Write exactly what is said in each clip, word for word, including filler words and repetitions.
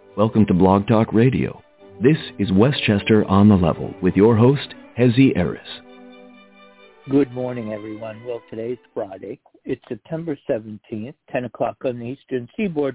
Welcome to Blog Talk Radio. This is Westchester on the Level with your host, Hezi Eris. Good morning, everyone. Well, today's Friday. It's September seventeenth, ten o'clock on the Eastern Seaboard.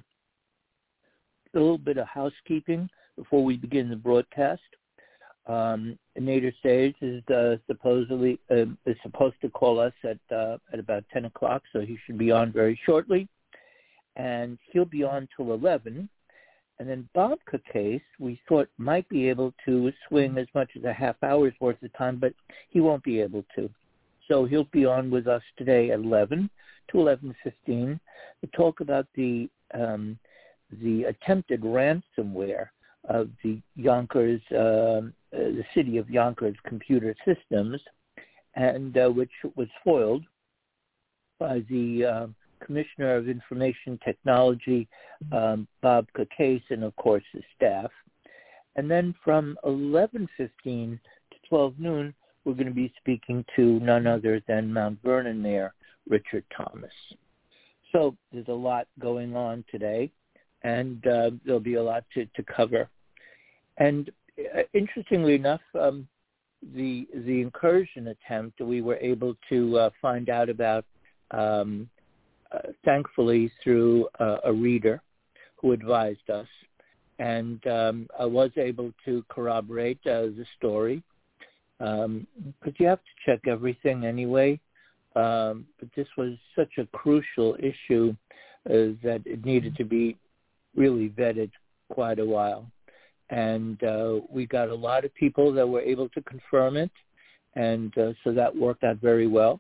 A little bit of housekeeping before we begin the broadcast. Um, Nader Sage is uh, supposedly uh, is supposed to call us at uh, at about ten o'clock, so he should be on very shortly, and he'll be on till eleven. And then Bob Case, we thought might be able to swing as much as a half hour's worth of time, but he won't be able to. So he'll be on with us today at eleven to eleven fifteen to talk about the um, the attempted ransomware of the Yonkers, uh, uh, the city of Yonkers computer systems, and uh, which was foiled by the uh, Commissioner of Information Technology, um, Bob Case, and of course his staff. And then from eleven fifteen to twelve noon, we're going to be speaking to none other than Mount Vernon Mayor Richard Thomas. So there's a lot going on today, and uh, there'll be a lot to, to cover. And uh, interestingly enough, um, the the incursion attempt we were able to uh, find out about, um, uh, thankfully through uh, a reader who advised us, and um, I was able to corroborate uh, the story, because um, you have to check everything anyway. Um, but this was such a crucial issue uh, that it needed to be really vetted quite a while. And uh, we got a lot of people that were able to confirm it, and uh, so that worked out very well.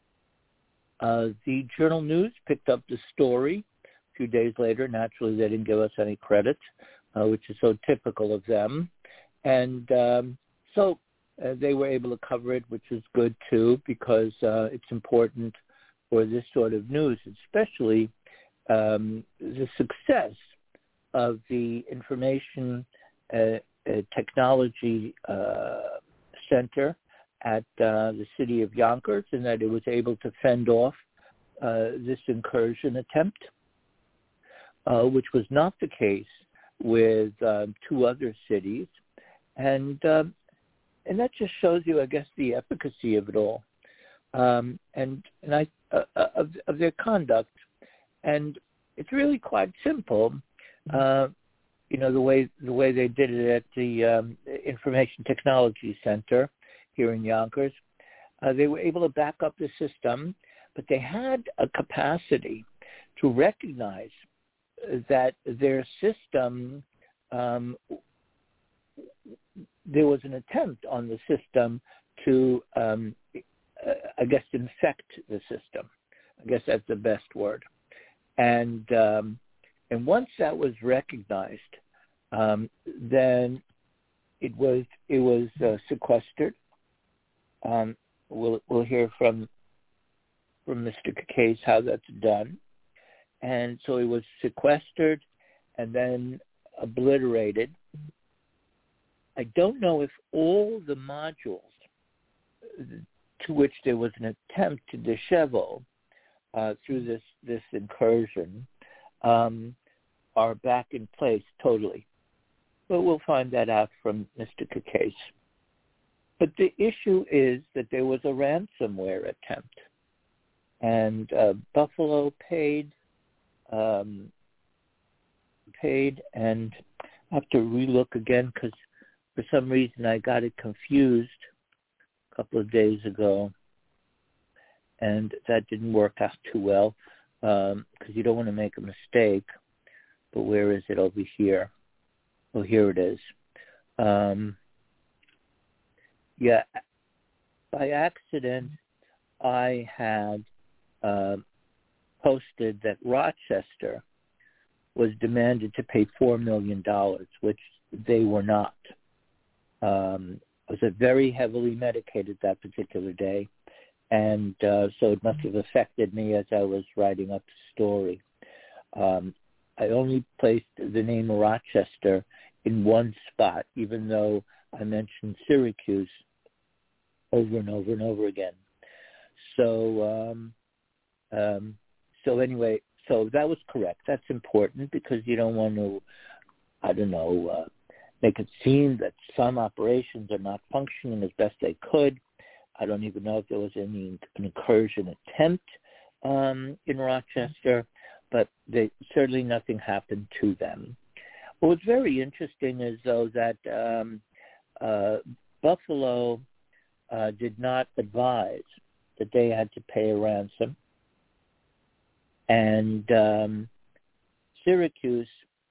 Uh, the Journal News picked up the story a few days later. Naturally, they didn't give us any credit, uh, which is so typical of them. And um, so uh, they were able to cover it, which is good, too, because uh, it's important for this sort of news, especially um, the success of the information uh, uh, technology uh, center at uh, the city of Yonkers, and that it was able to fend off uh, this incursion attempt, uh, which was not the case with uh, two other cities. And um, and that just shows you, I guess, the efficacy of it all, um, and and I uh, of, of their conduct. And it's really quite simple. Uh, you know, the way the way they did it at the um, Information Technology Center here in Yonkers. Uh, they were able to back up the system, but they had a capacity to recognize that their system, um, there was an attempt on the system to, um, uh, I guess, infect the system. I guess that's the best word. And um, and once that was recognized, um, then it was it was uh, sequestered. Um, we'll we'll hear from from Mister Case how that's done, and so it was sequestered and then obliterated. I don't know if all the modules to which there was an attempt to dishevel uh, through this this incursion um, are back in place totally, but we'll find that out from Mister Case. But the issue is that there was a ransomware attempt, and uh, Buffalo paid, um, paid, and I have to relook again because for some reason I got it confused a couple of days ago, and that didn't work out too well because um, you don't want to make a mistake. But where is it over here? Oh, here it is. Um, Yeah, by accident, I had uh, posted that Rochester was demanded to pay four million dollars, which they were not. Um, I was very heavily medicated that particular day, and uh, so it must have affected me as I was writing up the story. Um, I only placed the name of Rochester in one spot, even though I mentioned Syracuse over and over and over again. So, um, um, so anyway, so that was correct. That's important because you don't want to I don't know, uh, make it seem that some operations are not functioning as best they could. I don't even know if there was any an incursion attempt um, in Rochester, but they, certainly nothing happened to them. What's very interesting is, though, that um, uh, Buffalo uh, did not advise that they had to pay a ransom, and um, Syracuse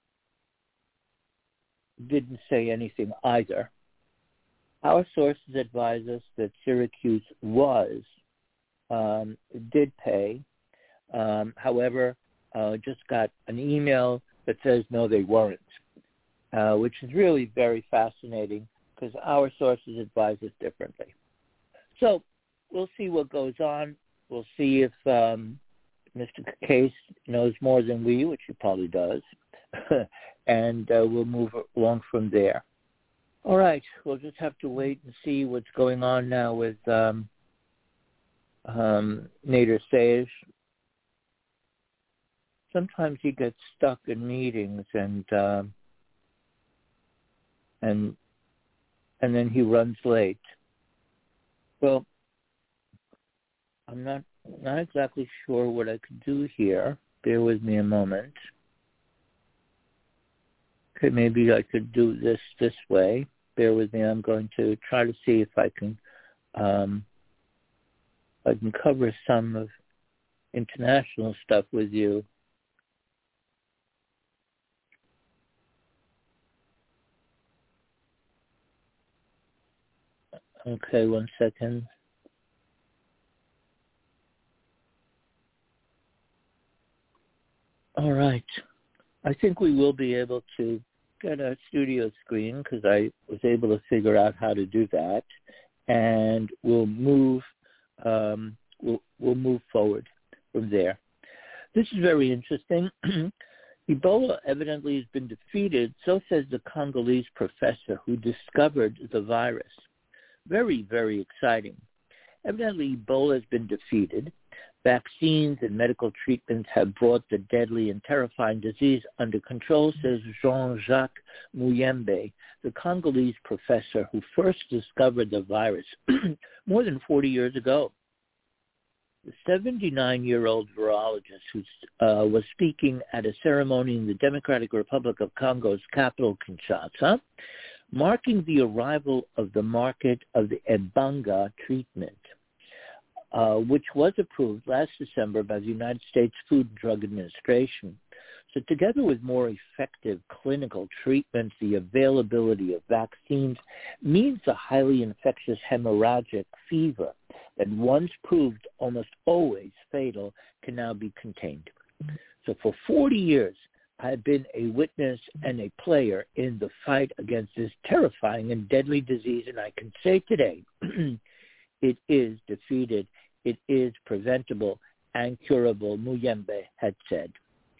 didn't say anything either. Our sources advise us that Syracuse was, um, did pay, um, however, uh, just got an email that says no, they weren't, uh, which is really very fascinating because our sources advise us differently. So we'll see what goes on. We'll see if um, Mister Case knows more than we, which he probably does, and uh, we'll move along from there. All right, we'll just have to wait and see what's going on now with um, um, Nader Sage. Sometimes he gets stuck in meetings, and uh, and and then he runs late. Well, I'm not not exactly sure what I could do here. Bear with me a moment. Okay, maybe I could do this this way. Bear with me. I'm going to try to see if I can um, I can cover some of international stuff with you. Okay, one second. All right. I think we will be able to get a studio screen because I was able to figure out how to do that, and we'll move um, we'll, we'll move forward from there. This is very interesting. Ebola evidently has been defeated, so says the Congolese professor who discovered the virus. Very, very exciting. Evidently, Ebola has been defeated. Vaccines and medical treatments have brought the deadly and terrifying disease under control, says Jean-Jacques Muyembe, the Congolese professor who first discovered the virus more than forty years ago. The seventy-nine-year-old virologist who uh, was speaking at a ceremony in the Democratic Republic of Congo's capital, Kinshasa, marking the arrival of the market of the Ebanga treatment, uh, which was approved last December by the United States Food and Drug Administration. So together with more effective clinical treatments, the availability of vaccines means the highly infectious hemorrhagic fever that once proved almost always fatal can now be contained. So for forty years, I've been a witness and a player in the fight against this terrifying and deadly disease, and I can say today it is defeated, it is preventable and curable, Muyembe had said.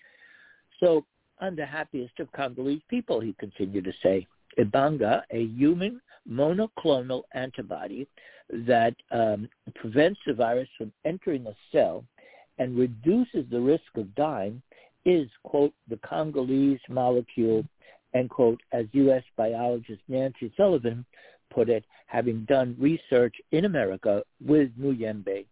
So I'm the happiest of Congolese people, he continued to say. Ebanga, a human monoclonal antibody that um, prevents the virus from entering a cell and reduces the risk of dying, is, quote, the Congolese molecule, end quote, as U S biologist Nancy Sullivan put it, having done research in America with Muyembe.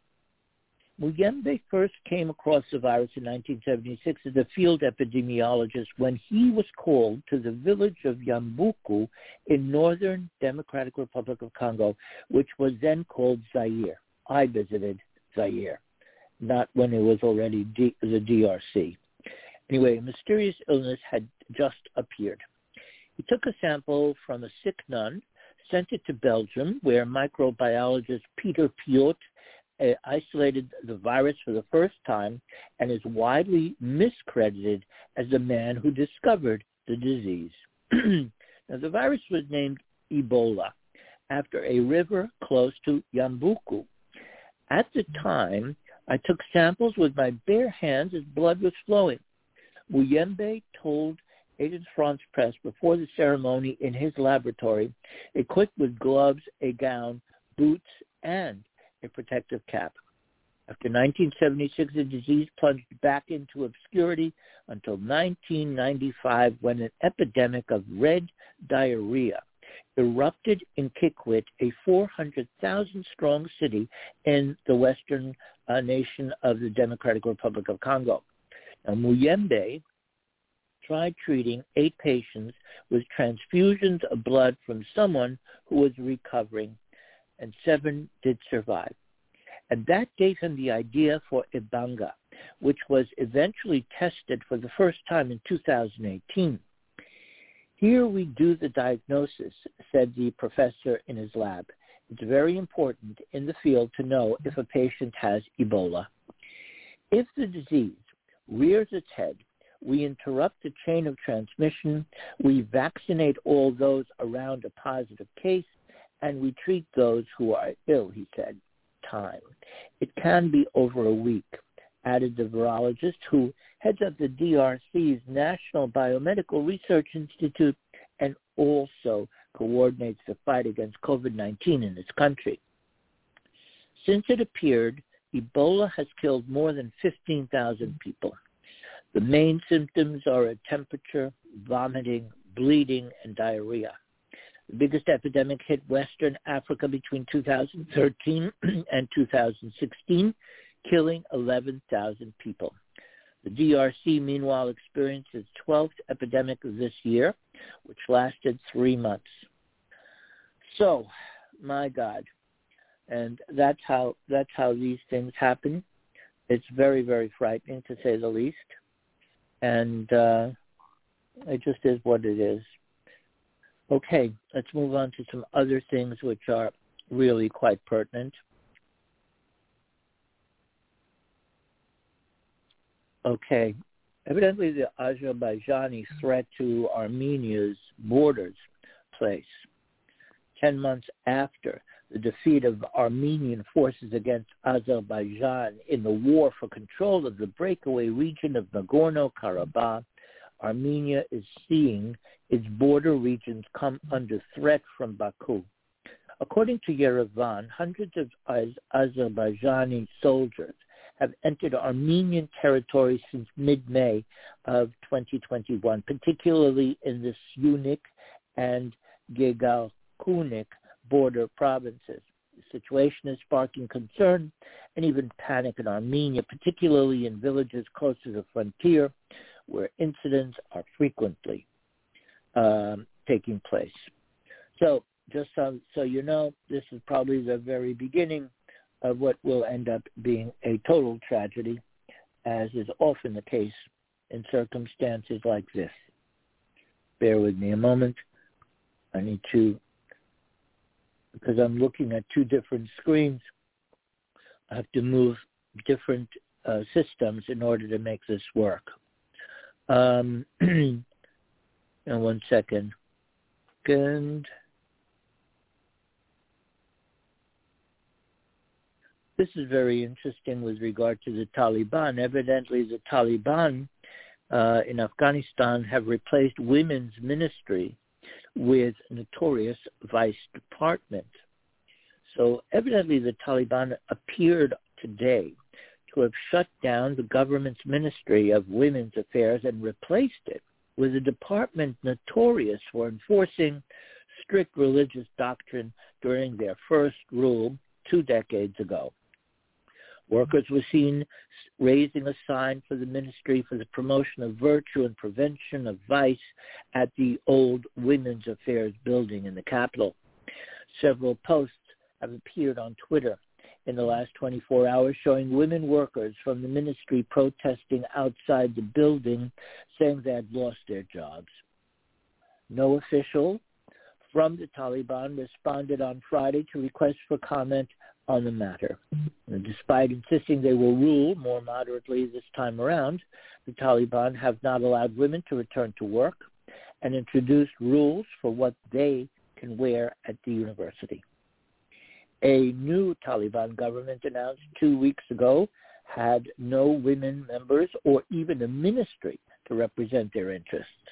Muyembe first came across the virus in nineteen seventy-six as a field epidemiologist when he was called to the village of Yambuku in northern Democratic Republic of Congo, which was then called Zaire. I visited Zaire, not when it was already D- the D R C. Anyway, a mysterious illness had just appeared. He took a sample from a sick nun, sent it to Belgium, where microbiologist Peter Piot uh, isolated the virus for the first time and is widely miscredited as the man who discovered the disease. Now, the virus was named Ebola after a river close to Yambuku. At the time, I took samples with my bare hands as blood was flowing. Muyembe told Agence France Press before the ceremony in his laboratory, equipped with gloves, a gown, boots, and a protective cap. After nineteen seventy-six, the disease plunged back into obscurity until nineteen ninety-five, when an epidemic of red diarrhea erupted in Kikwit, a four hundred thousand strong city in the western uh, nation of the Democratic Republic of Congo. Now, Muyembe tried treating eight patients with transfusions of blood from someone who was recovering, and seven did survive. And that gave him the idea for Ebanga, which was eventually tested for the first time in two thousand eighteen. Here we do the diagnosis, said the professor in his lab. It's very important in the field to know if a patient has Ebola. If the disease rears its head, we interrupt the chain of transmission, we vaccinate all those around a positive case, and we treat those who are ill, he said. Time. It can be over a week, added the virologist who heads up the D R C's National Biomedical Research Institute and also coordinates the fight against COVID nineteen in its country. Since it appeared, Ebola has killed more than fifteen thousand people. The main symptoms are a temperature, vomiting, bleeding, and diarrhea. The biggest epidemic hit Western Africa between two thousand thirteen and two thousand sixteen, killing eleven thousand people. The D R C, meanwhile, experienced its twelfth epidemic this year, which lasted three months. So, my God, and that's how that's how these things happen. It's very, very frightening, to say the least, and uh, it just is what it is. Okay, let's move on to some other things which are really quite pertinent. Okay, evidently the Azerbaijani threat to Armenia's borders place, ten months after the defeat of Armenian forces against Azerbaijan in the war for control of the breakaway region of Nagorno-Karabakh, Armenia is seeing its border regions come under threat from Baku. According to Yerevan, hundreds of Azerbaijani soldiers have entered Armenian territory since mid-May of twenty twenty-one, particularly in the Syunik and Gegalkunik border provinces. The situation is sparking concern and even panic in Armenia, particularly in villages close to the frontier, where incidents are frequently um, taking place. So just so, so you know, this is probably the very beginning of what will end up being a total tragedy, as is often the case in circumstances like this. Bear with me a moment. I need to, because I'm looking at two different screens, I have to move different uh, systems in order to make this work. Um, and one second. And this is very interesting with regard to the Taliban. Evidently, the Taliban uh, in Afghanistan have replaced women's ministry with notorious vice department. So evidently, the Taliban appeared today to have shut down the government's Ministry of Women's Affairs and replaced it with a department notorious for enforcing strict religious doctrine during their first rule two decades ago. Workers were seen raising a sign for the Ministry for the Promotion of Virtue and Prevention of Vice at the old Women's Affairs building in the capital. Several posts have appeared on Twitter in the last twenty-four hours showing women workers from the ministry protesting outside the building, saying they had lost their jobs. No official from the Taliban responded on Friday to requests for comment on the matter. And despite insisting they will rule more moderately this time around, the Taliban have not allowed women to return to work and introduced rules for what they can wear at the university. A new Taliban government announced two weeks ago had no women members or even a ministry to represent their interests.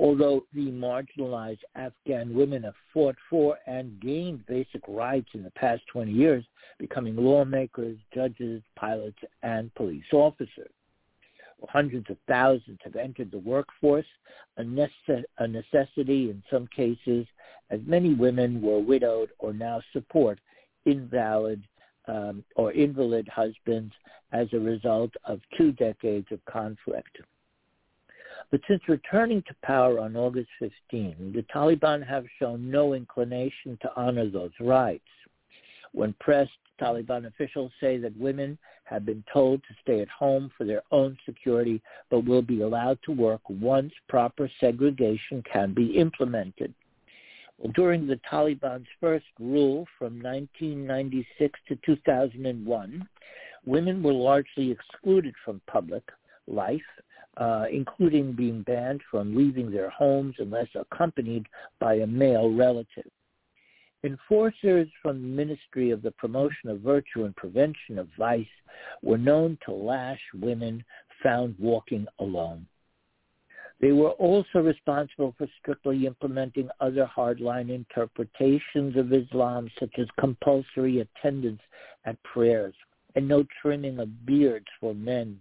Although the marginalized Afghan women have fought for and gained basic rights in the past twenty years, becoming lawmakers, judges, pilots, and police officers. Hundreds of thousands have entered the workforce, a, necess- a necessity in some cases, as many women were widowed or now support invalid um, or invalid husbands as a result of two decades of conflict. But since returning to power on August fifteenth, the Taliban have shown no inclination to honor those rights. When pressed, Taliban officials say that women have been told to stay at home for their own security, but will be allowed to work once proper segregation can be implemented. Well, during the Taliban's first rule from nineteen ninety-six to two thousand one, women were largely excluded from public life, uh, including being banned from leaving their homes unless accompanied by a male relative. Enforcers from the Ministry of the Promotion of Virtue and Prevention of Vice were known to lash women found walking alone. They were also responsible for strictly implementing other hardline interpretations of Islam, such as compulsory attendance at prayers and no trimming of beards for men.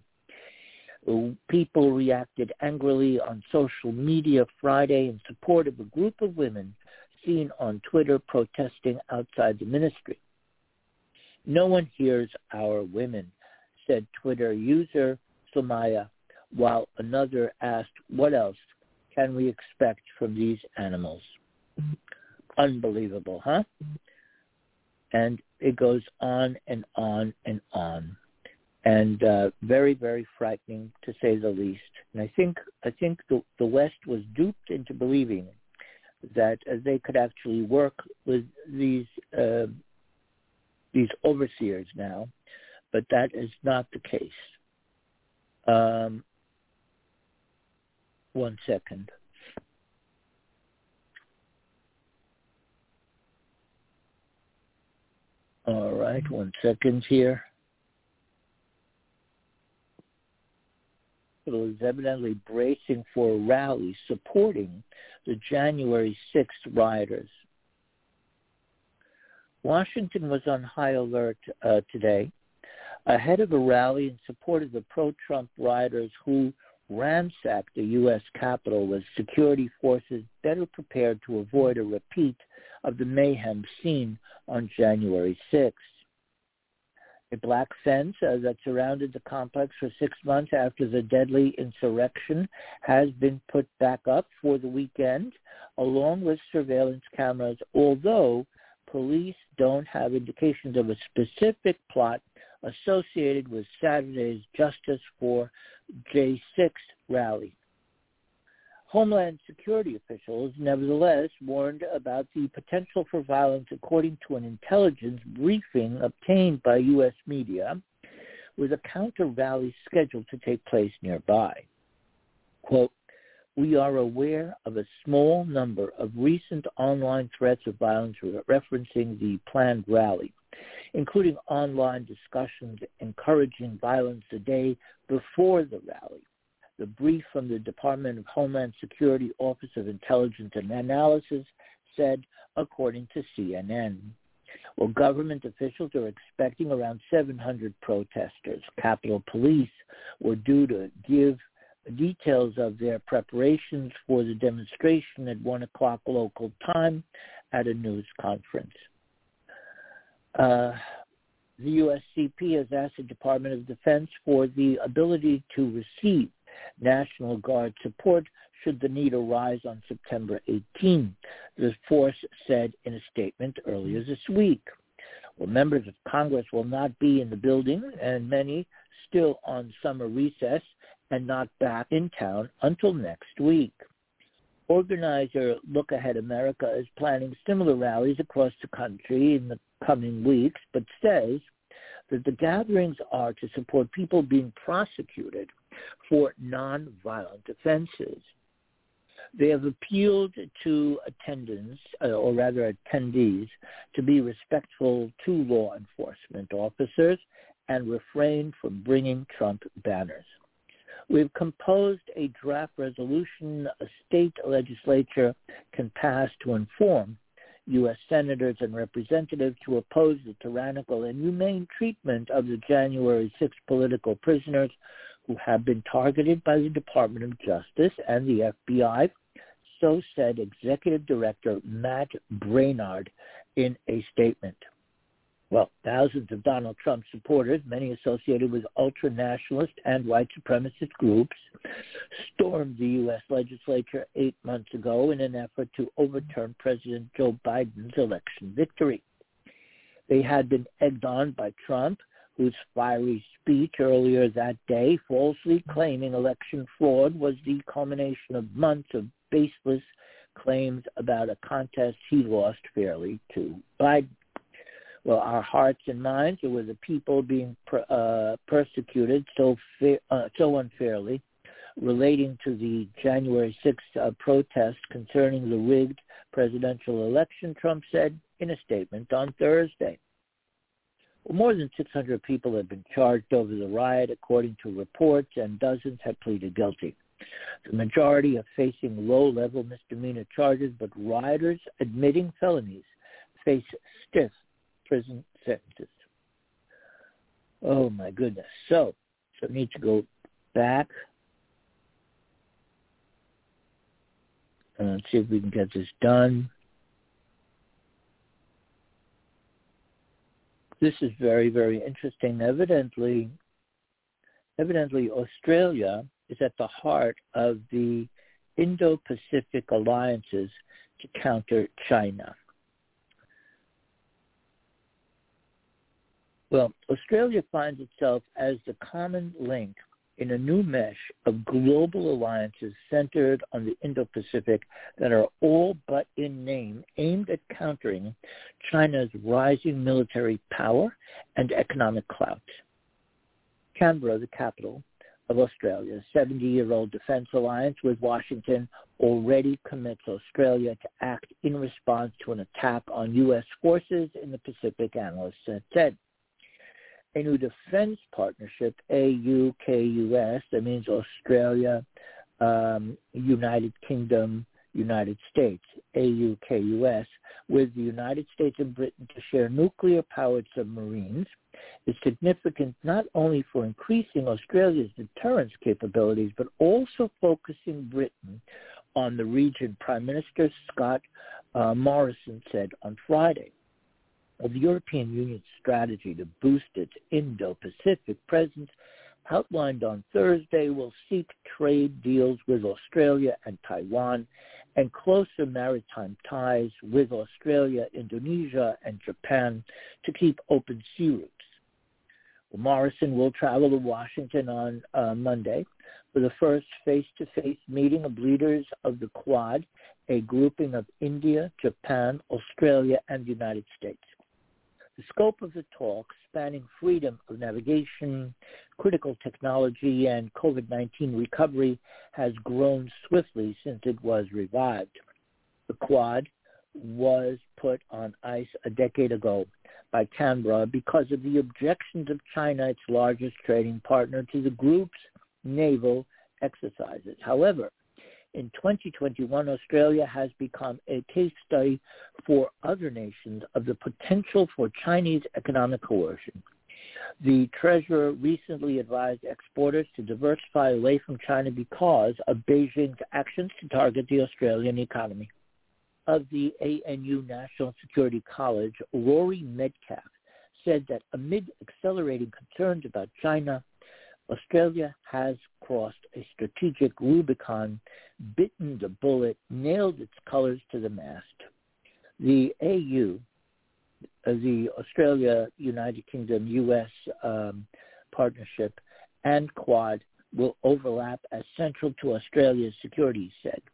People reacted angrily on social media Friday in support of a group of women seen on Twitter protesting outside the ministry. "No one hears our women," said Twitter user Sumaya, while another asked, "What else can we expect from these animals?" Unbelievable, huh? And it goes on and on and on. And uh, very, very frightening, to say the least. And I think I think the, the West was duped into believing that uh, they could actually work with these uh, these overseers now, but that is not the case. Um, one second. All right, one second here. It was evidently bracing for a rally supporting the January sixth rioters. Washington was on high alert uh, today ahead of a rally in support of the pro-Trump rioters who ransacked the U S Capitol with security forces better prepared to avoid a repeat of the mayhem seen on January sixth. A black fence uh, that surrounded the complex for six months after the deadly insurrection has been put back up for the weekend, along with surveillance cameras, although police don't have indications of a specific plot associated with Saturday's Justice for J six rally. Homeland Security officials nevertheless warned about the potential for violence according to an intelligence briefing obtained by U S media, with a counter-rally scheduled to take place nearby. Quote, "We are aware of a small number of recent online threats of violence referencing the planned rally, including online discussions encouraging violence the day before the rally," the brief from the Department of Homeland Security Office of Intelligence and Analysis said, according to C N N. Well, government officials are expecting around seven hundred protesters. Capitol Police were due to give details of their preparations for the demonstration at one o'clock local time at a news conference. Uh, the U S C P has asked the Department of Defense for the ability to receive National Guard support should the need arise on September eighteenth, the force said in a statement earlier this week. Well, members of Congress will not be in the building, and many still on summer recess and not back in town until next week. Organizer Look Ahead America is planning similar rallies across the country in the coming weeks, but says that the gatherings are to support people being prosecuted for nonviolent offenses. They have appealed to attendants, uh, or rather attendees, to be respectful to law enforcement officers and refrain from bringing Trump banners. We've composed a draft resolution a state legislature can pass to inform U S senators and representatives to oppose the tyrannical and inhumane treatment of the January sixth political prisoners who have been targeted by the Department of Justice and the F B I, so said Executive Director Matt Braynard in a statement. Well, thousands of Donald Trump supporters, many associated with ultra-nationalist and white supremacist groups, stormed the U S legislature eight months ago in an effort to overturn President Joe Biden's election victory. They had been egged on by Trump, whose fiery speech earlier that day, falsely claiming election fraud, was the culmination of months of baseless claims about a contest he lost fairly to Biden. Well, our hearts and minds are with the people being per, uh, persecuted so fa- uh, so unfairly, relating to the January sixth uh, protest concerning the rigged presidential election, Trump said in a statement on Thursday. Well, more than six hundred people have been charged over the riot, according to reports, and dozens have pleaded guilty. The majority are facing low-level misdemeanor charges, but rioters admitting felonies face stiff prison sentences. Oh, my goodness. So, so I need to go back and see if we can get this done. This is very, very interesting. Evidently, evidently, Australia is at the heart of the Indo-Pacific alliances to counter China. Well, Australia finds itself as the common link in a new mesh of global alliances centered on the Indo-Pacific that are all but in name aimed at countering China's rising military power and economic clout. Canberra, the capital of Australia's seventy-year-old defense alliance with Washington, already commits Australia to act in response to an attack on U S forces in the Pacific, analysts have said. A new defense partnership, A U K U S, that means Australia, um, United Kingdom, United States, A U K U S, with the United States and Britain to share nuclear-powered submarines, is significant not only for increasing Australia's deterrence capabilities, but also focusing Britain on the region, Prime Minister Scott uh, Morrison said on Friday. Of the European Union's strategy to boost its Indo-Pacific presence, outlined on Thursday, will seek trade deals with Australia and Taiwan and closer maritime ties with Australia, Indonesia, and Japan to keep open sea routes. Well, Morrison will travel to Washington on uh, Monday for the first face-to-face meeting of leaders of the Quad, a grouping of India, Japan, Australia, and the United States. The scope of the talks, spanning freedom of navigation, critical technology, and COVID nineteen recovery, has grown swiftly since it was revived. The Quad was put on ice a decade ago by Canberra because of the objections of China, its largest trading partner, to the group's naval exercises. However, in twenty twenty-one, Australia has become a case study for other nations of the potential for Chinese economic coercion. The Treasurer recently advised exporters to diversify away from China because of Beijing's actions to target the Australian economy. Of the A N U National Security College, Rory Medcalf said that amid accelerating concerns about China, Australia has crossed a strategic Rubicon, bitten the bullet, nailed its colors to the mast. The A U, uh, the Australia, United Kingdom, U S um, partnership, and Quad will overlap as central to Australia's security, he said.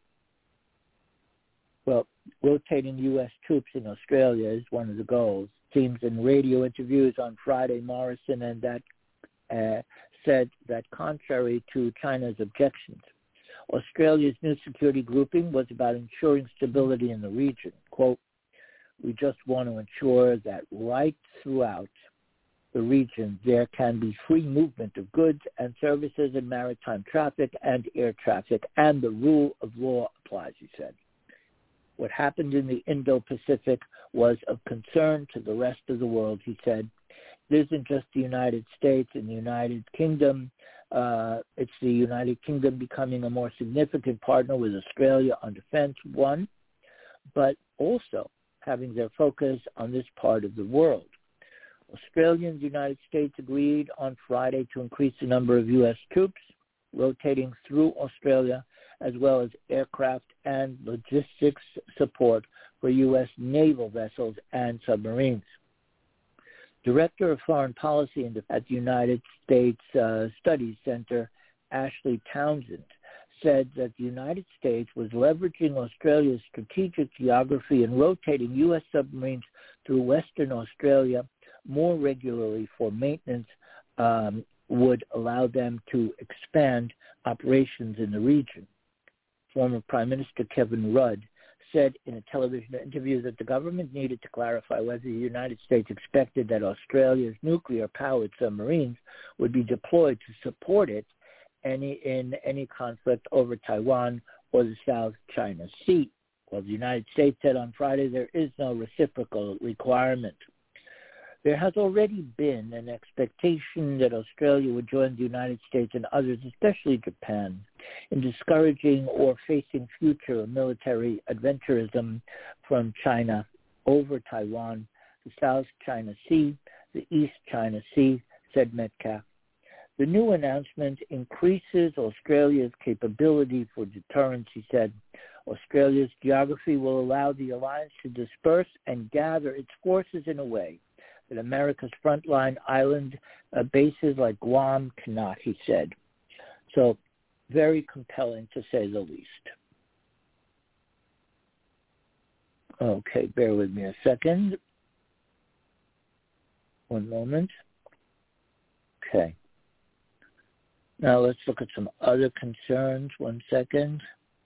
Well, rotating U S troops in Australia is one of the goals. Seems in radio interviews on Friday, Morrison and that uh, said that contrary to China's objections, Australia's new security grouping was about ensuring stability in the region. Quote, we just want to ensure that right throughout the region, there can be free movement of goods and services in maritime traffic and air traffic, and the rule of law applies, he said. What happened in the Indo-Pacific was of concern to the rest of the world, he said. It isn't just the United States and the United Kingdom. Uh, it's the United Kingdom becoming a more significant partner with Australia on defense, one, but also having their focus on this part of the world. Australia and the United States agreed on Friday to increase the number of U S troops rotating through Australia, as well as aircraft and logistics support for U S naval vessels and submarines. Director of Foreign Policy at the United States uh, Studies Center, Ashley Townsend, said that the United States was leveraging Australia's strategic geography and rotating U S submarines through Western Australia more regularly for maintenance um, would allow them to expand operations in the region. Former Prime Minister Kevin Rudd said in a television interview that the government needed to clarify whether the United States expected that Australia's nuclear-powered submarines would be deployed to support it any, in any conflict over Taiwan or the South China Sea. Well, the United States said on Friday there is no reciprocal requirement. There has already been an expectation that Australia would join the United States and others, especially Japan, in discouraging or facing future military adventurism from China over Taiwan, the South China Sea, the East China Sea, said Metcalf. The new announcement increases Australia's capability for deterrence, he said. Australia's geography will allow the alliance to disperse and gather its forces in a way that America's frontline island uh, bases like Guam cannot, he said. So very compelling, to say the least. Okay, bear with me a second. One moment. Okay. Now let's look at some other concerns. One second.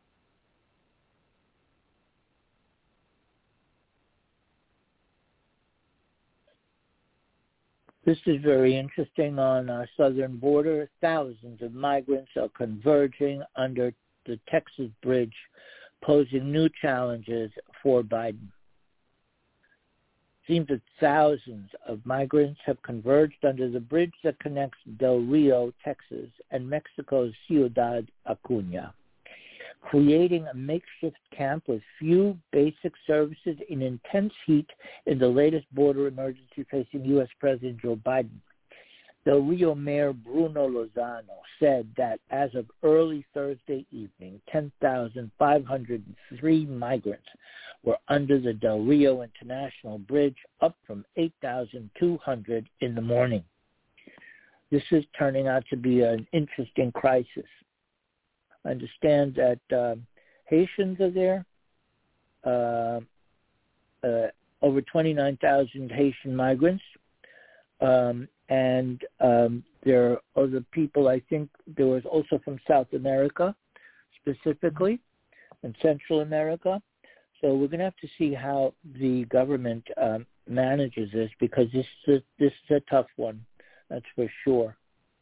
This is very interesting. On our southern border, thousands of migrants are converging under the Texas bridge, posing new challenges for Biden. It seems that thousands of migrants have converged under the bridge that connects Del Rio, Texas, and Mexico's Ciudad Acuña, creating a makeshift camp with few basic services in intense heat in the latest border emergency facing U S President Joe Biden. Del Rio Mayor Bruno Lozano said that as of early Thursday evening, ten thousand five hundred three migrants were under the Del Rio International Bridge, up from eight thousand two hundred in the morning. This is turning out to be an interesting crisis. I understand that uh, Haitians are there. Uh, uh, over twenty-nine thousand Haitian migrants. Um, and um, there are other people, I think there was also from South America specifically, and Central America. So we're going to have to see how the government um, manages this, because this is, a, this is a tough one, that's for sure.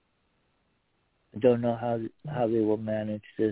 I don't know how how they will manage this.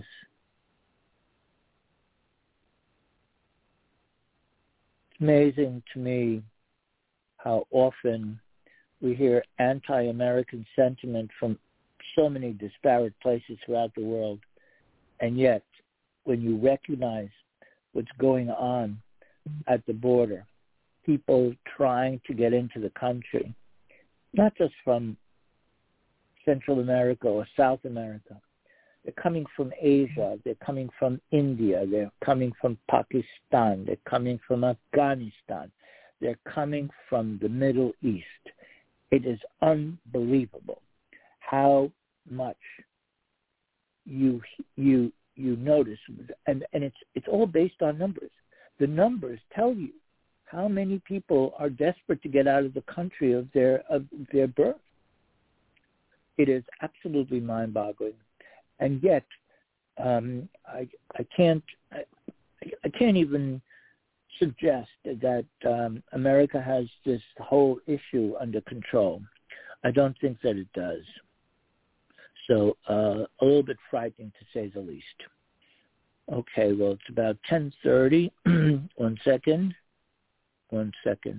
It's amazing to me how often we hear anti-American sentiment from so many disparate places throughout the world, and yet when you recognize what's going on at the border, people trying to get into the country, not just from Central America or South America. They're coming from Asia. They're coming from India. They're coming from Pakistan. They're coming from Afghanistan. They're coming from the Middle East. It is unbelievable how much you you you notice, and, and it's it's all based on numbers. The numbers tell you how many people are desperate to get out of the country of their of their birth. It is absolutely mind-boggling, and yet um, I I can't I, I can't even suggest that um, America has this whole issue under control. I don't think that it does. So uh, a little bit frightening to say the least. Okay, well, it's about ten thirty. One second. One second.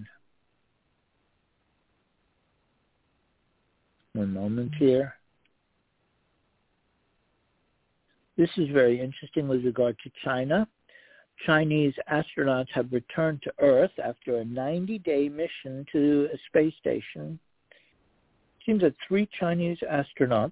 One moment here. This is very interesting with regard to China. Chinese astronauts have returned to Earth after a ninety-day mission to a space station. It seems that three Chinese astronauts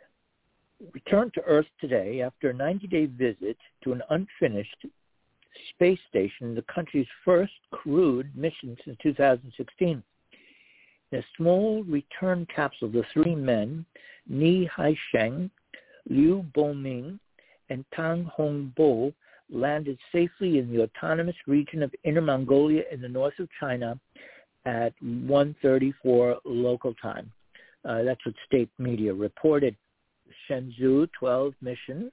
returned to Earth today after a ninety-day visit to an unfinished space station, the country's first crewed mission since two thousand sixteen. In a small return capsule, the three men, Ni Haisheng, Liu Boming, and Tang Hongbo, landed safely in the autonomous region of Inner Mongolia in the north of China at one thirty-four local time. Uh, that's what state media reported. The Shenzhou twelve mission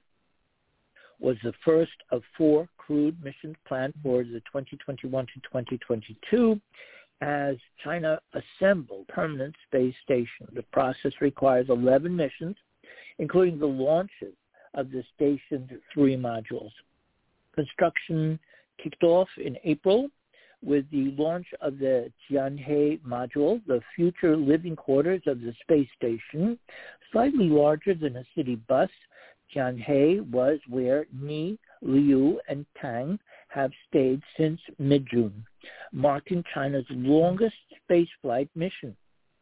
was the first of four crewed missions planned for the twenty twenty-one to twenty twenty-two as China assembled permanent space station. The process requires eleven missions, including the launches of the station's three modules. Construction kicked off in April with the launch of the Tianhe module, the future living quarters of the space station. Slightly larger than a city bus, Tianhe was where Ni, Liu, and Tang have stayed since mid-June, marking China's longest spaceflight mission.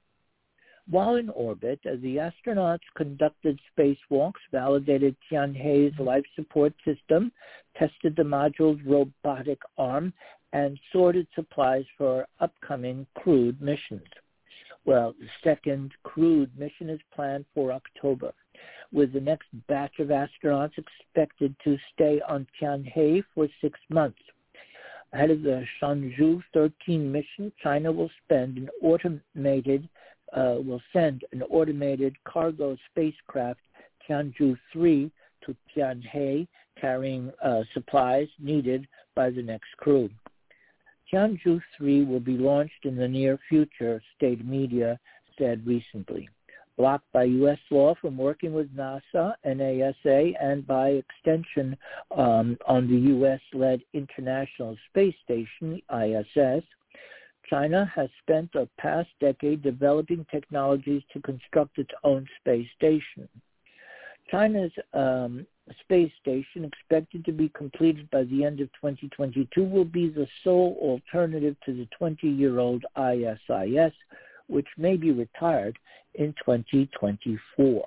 While in orbit, the astronauts conducted spacewalks, validated Tianhe's life support system, tested the module's robotic arm, and sorted supplies for upcoming crewed missions. Well, the second crewed mission is planned for October, with the next batch of astronauts expected to stay on Tianhe for six months. Ahead of the Shenzhou thirteen mission, China will spend an automated Uh, will send an automated cargo spacecraft, Tianzhou three, to Tianhe, carrying uh, supplies needed by the next crew. Tianzhou three will be launched in the near future, state media said recently. Blocked by U S law from working with NASA, N A S A, and by extension um, on the U S-led International Space Station, I S S, China has spent the past decade developing technologies to construct its own space station. China's um, space station, expected to be completed by the end of twenty twenty-two, will be the sole alternative to the twenty-year-old I S I S, which may be retired in twenty twenty-four.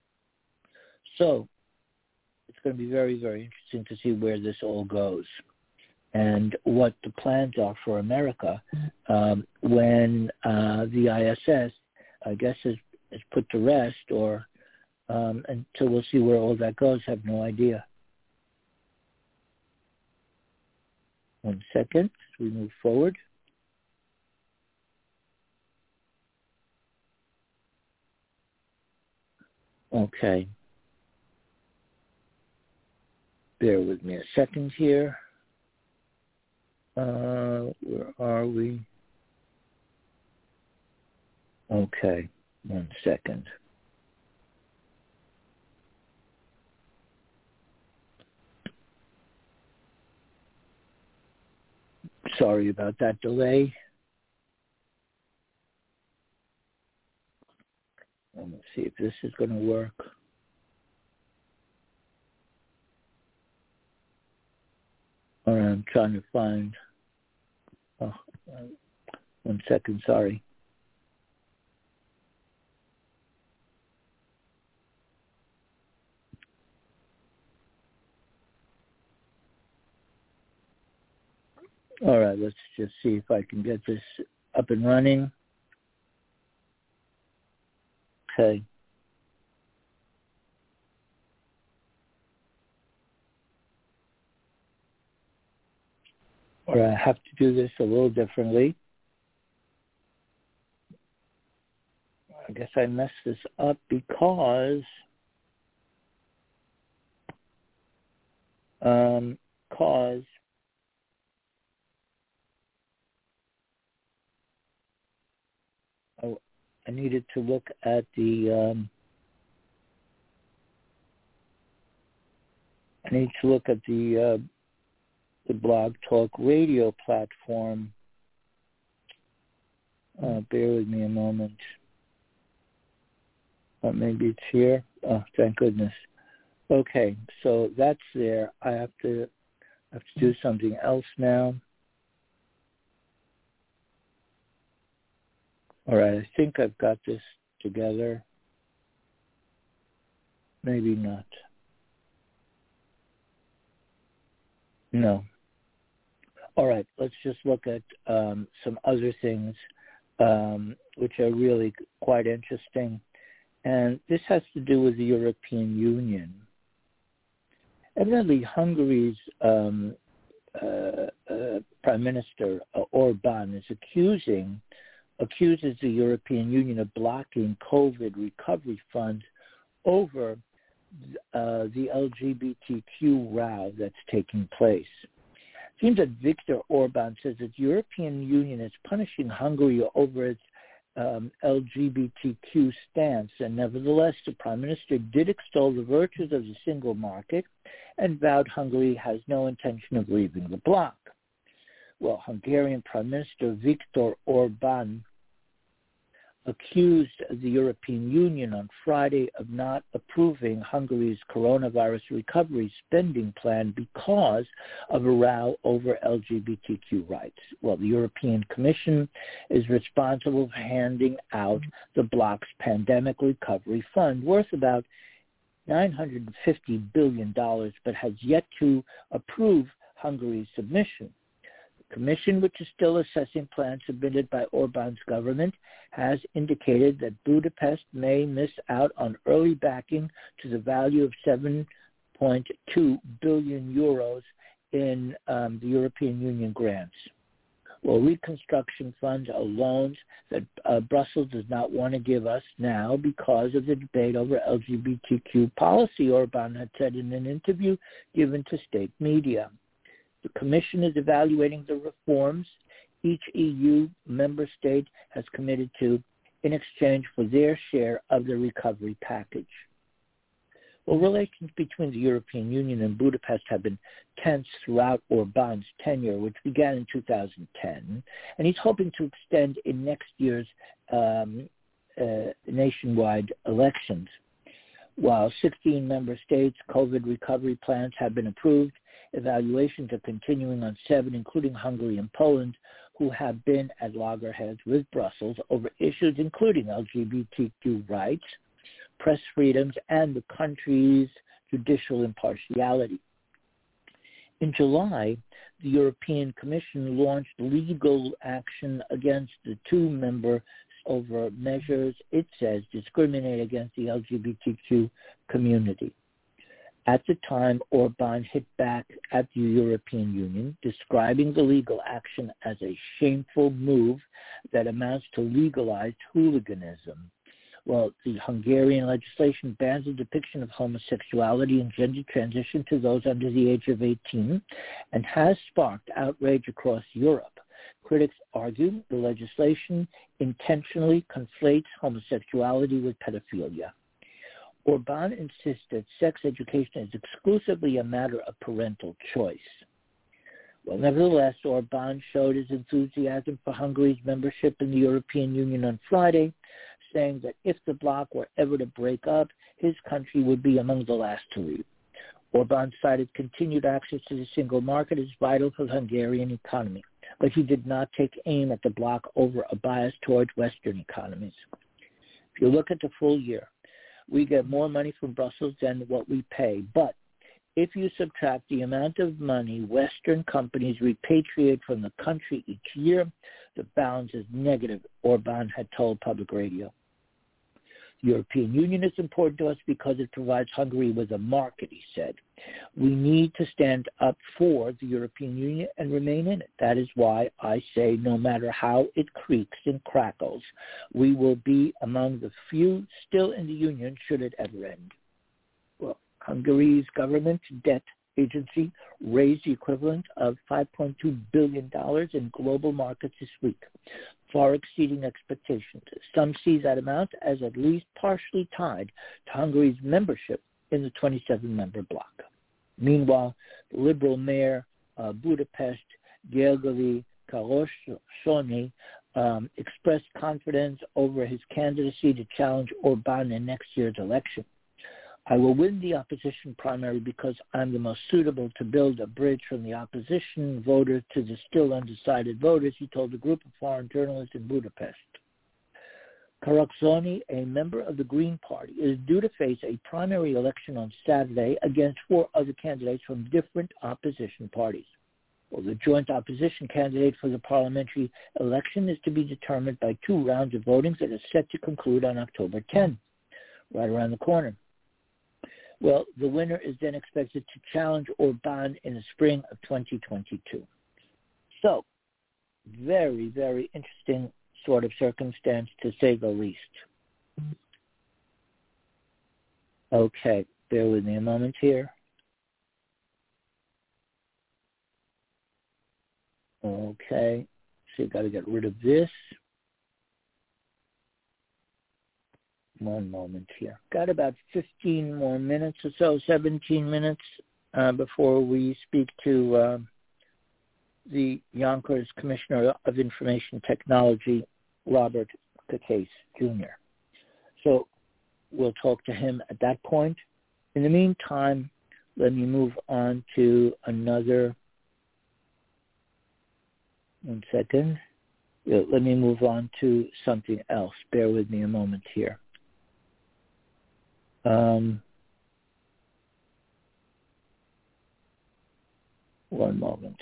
So it's going to be very, very interesting to see where this all goes and what the plans are for America um, when uh, the I S S, I guess, is, is put to rest, or um, until we'll see where all that goes. I have no idea. One second as we move forward. Okay. Bear with me a second here. Uh, where are we? Okay, one second. Sorry about that delay. Let's see if this is going to work. All right, I'm trying to find. Oh, one second, sorry. All right, let's just see if I can get this up and running. Okay. Or I have to do this a little differently. I guess I messed this up because um, cause oh, I needed to look at the, um, I need to look at the, uh, the Blog Talk Radio platform. Uh, bear with me a moment. Uh, maybe it's here. Oh, thank goodness. Okay, so that's there. I have to I have to do something else now. All right, I think I've got this together. Maybe not. No. All right, let's just look at um, some other things um, which are really quite interesting. And this has to do with the European Union. Evidently, Hungary's um, uh, uh, Prime Minister uh, Orban is accusing, accuses the European Union of blocking COVID recovery funds over uh, the L G B T Q row that's taking place. It seems that Viktor Orban says that the European Union is punishing Hungary over its um, L G B T Q stance, and nevertheless, the Prime Minister did extol the virtues of the single market and vowed Hungary has no intention of leaving the bloc. Well, Hungarian Prime Minister Viktor Orban accused the European Union on Friday of not approving Hungary's coronavirus recovery spending plan because of a row over L G B T Q rights. Well, the European Commission is responsible for handing out the bloc's pandemic recovery fund worth about nine hundred fifty billion dollars, but has yet to approve Hungary's submission. Commission, which is still assessing plans submitted by Orban's government, has indicated that Budapest may miss out on early backing to the value of seven point two billion euros in um, the European Union grants. Well, reconstruction funds are loans that uh, Brussels does not want to give us now because of the debate over L G B T Q policy, Orban had said in an interview given to state media. The Commission is evaluating the reforms each E U member state has committed to in exchange for their share of the recovery package. Well, relations between the European Union and Budapest have been tense throughout Orban's tenure, which began in two thousand ten, and he's hoping to extend in next year's um, uh, nationwide elections. While sixteen member states' COVID recovery plans have been approved, evaluations are continuing on seven, including Hungary and Poland, who have been at loggerheads with Brussels over issues including L G B T Q rights, press freedoms, and the country's judicial impartiality. In July, the European Commission launched legal action against the two member over measures it says discriminate against the L G B T Q community. At the time, Orban hit back at the European Union, describing the legal action as a shameful move that amounts to legalized hooliganism. Well, the Hungarian legislation bans the depiction of homosexuality and gender transition to those under the age of eighteen and has sparked outrage across Europe. Critics argue the legislation intentionally conflates homosexuality with pedophilia. Orban insists that sex education is exclusively a matter of parental choice. Well, nevertheless, Orban showed his enthusiasm for Hungary's membership in the European Union on Friday, saying that if the bloc were ever to break up, his country would be among the last to leave. Orban cited continued access to the single market as vital for the Hungarian economy, but he did not take aim at the bloc over a bias towards Western economies. If you look at the full year, we get more money from Brussels than what we pay, but if you subtract the amount of money Western companies repatriate from the country each year, the balance is negative, Orban had told public radio. The European Union is important to us because it provides Hungary with a market, he said. We need to stand up for the European Union and remain in it. That is why I say no matter how it creaks and crackles, we will be among the few still in the Union should it ever end. Well, Hungary's government debt agency raised the equivalent of five point two billion dollars in global markets this week, far exceeding expectations. Some see that amount as at least partially tied to Hungary's membership in the twenty-seven member bloc. Meanwhile, the Liberal mayor of Budapest, Gergely Karosony, um, expressed confidence over his candidacy to challenge Orbán in next year's election. I will win the opposition primary because I'm the most suitable to build a bridge from the opposition voters to the still undecided voters, he told a group of foreign journalists in Budapest. Karosony, a member of the Green Party, is due to face a primary election on Saturday against four other candidates from different opposition parties. Well, the joint opposition candidate for the parliamentary election is to be determined by two rounds of voting that are set to conclude on October tenth, right around the corner. Well, the winner is then expected to challenge Orbán in the spring of twenty twenty-two. So, very, very interesting sort of circumstance, to say the least. Okay, bear with me a moment here. Okay, so you've got to get rid of this. One moment here. Got about fifteen more minutes or so, seventeen minutes uh, before we speak to uh, the Yonkers Commissioner of Information Technology, Robert Case, Junior So we'll talk to him at that point. In the meantime, let me move on to another. One second. Yeah, let me move on to something else. Bear with me a moment here. Um, one moment.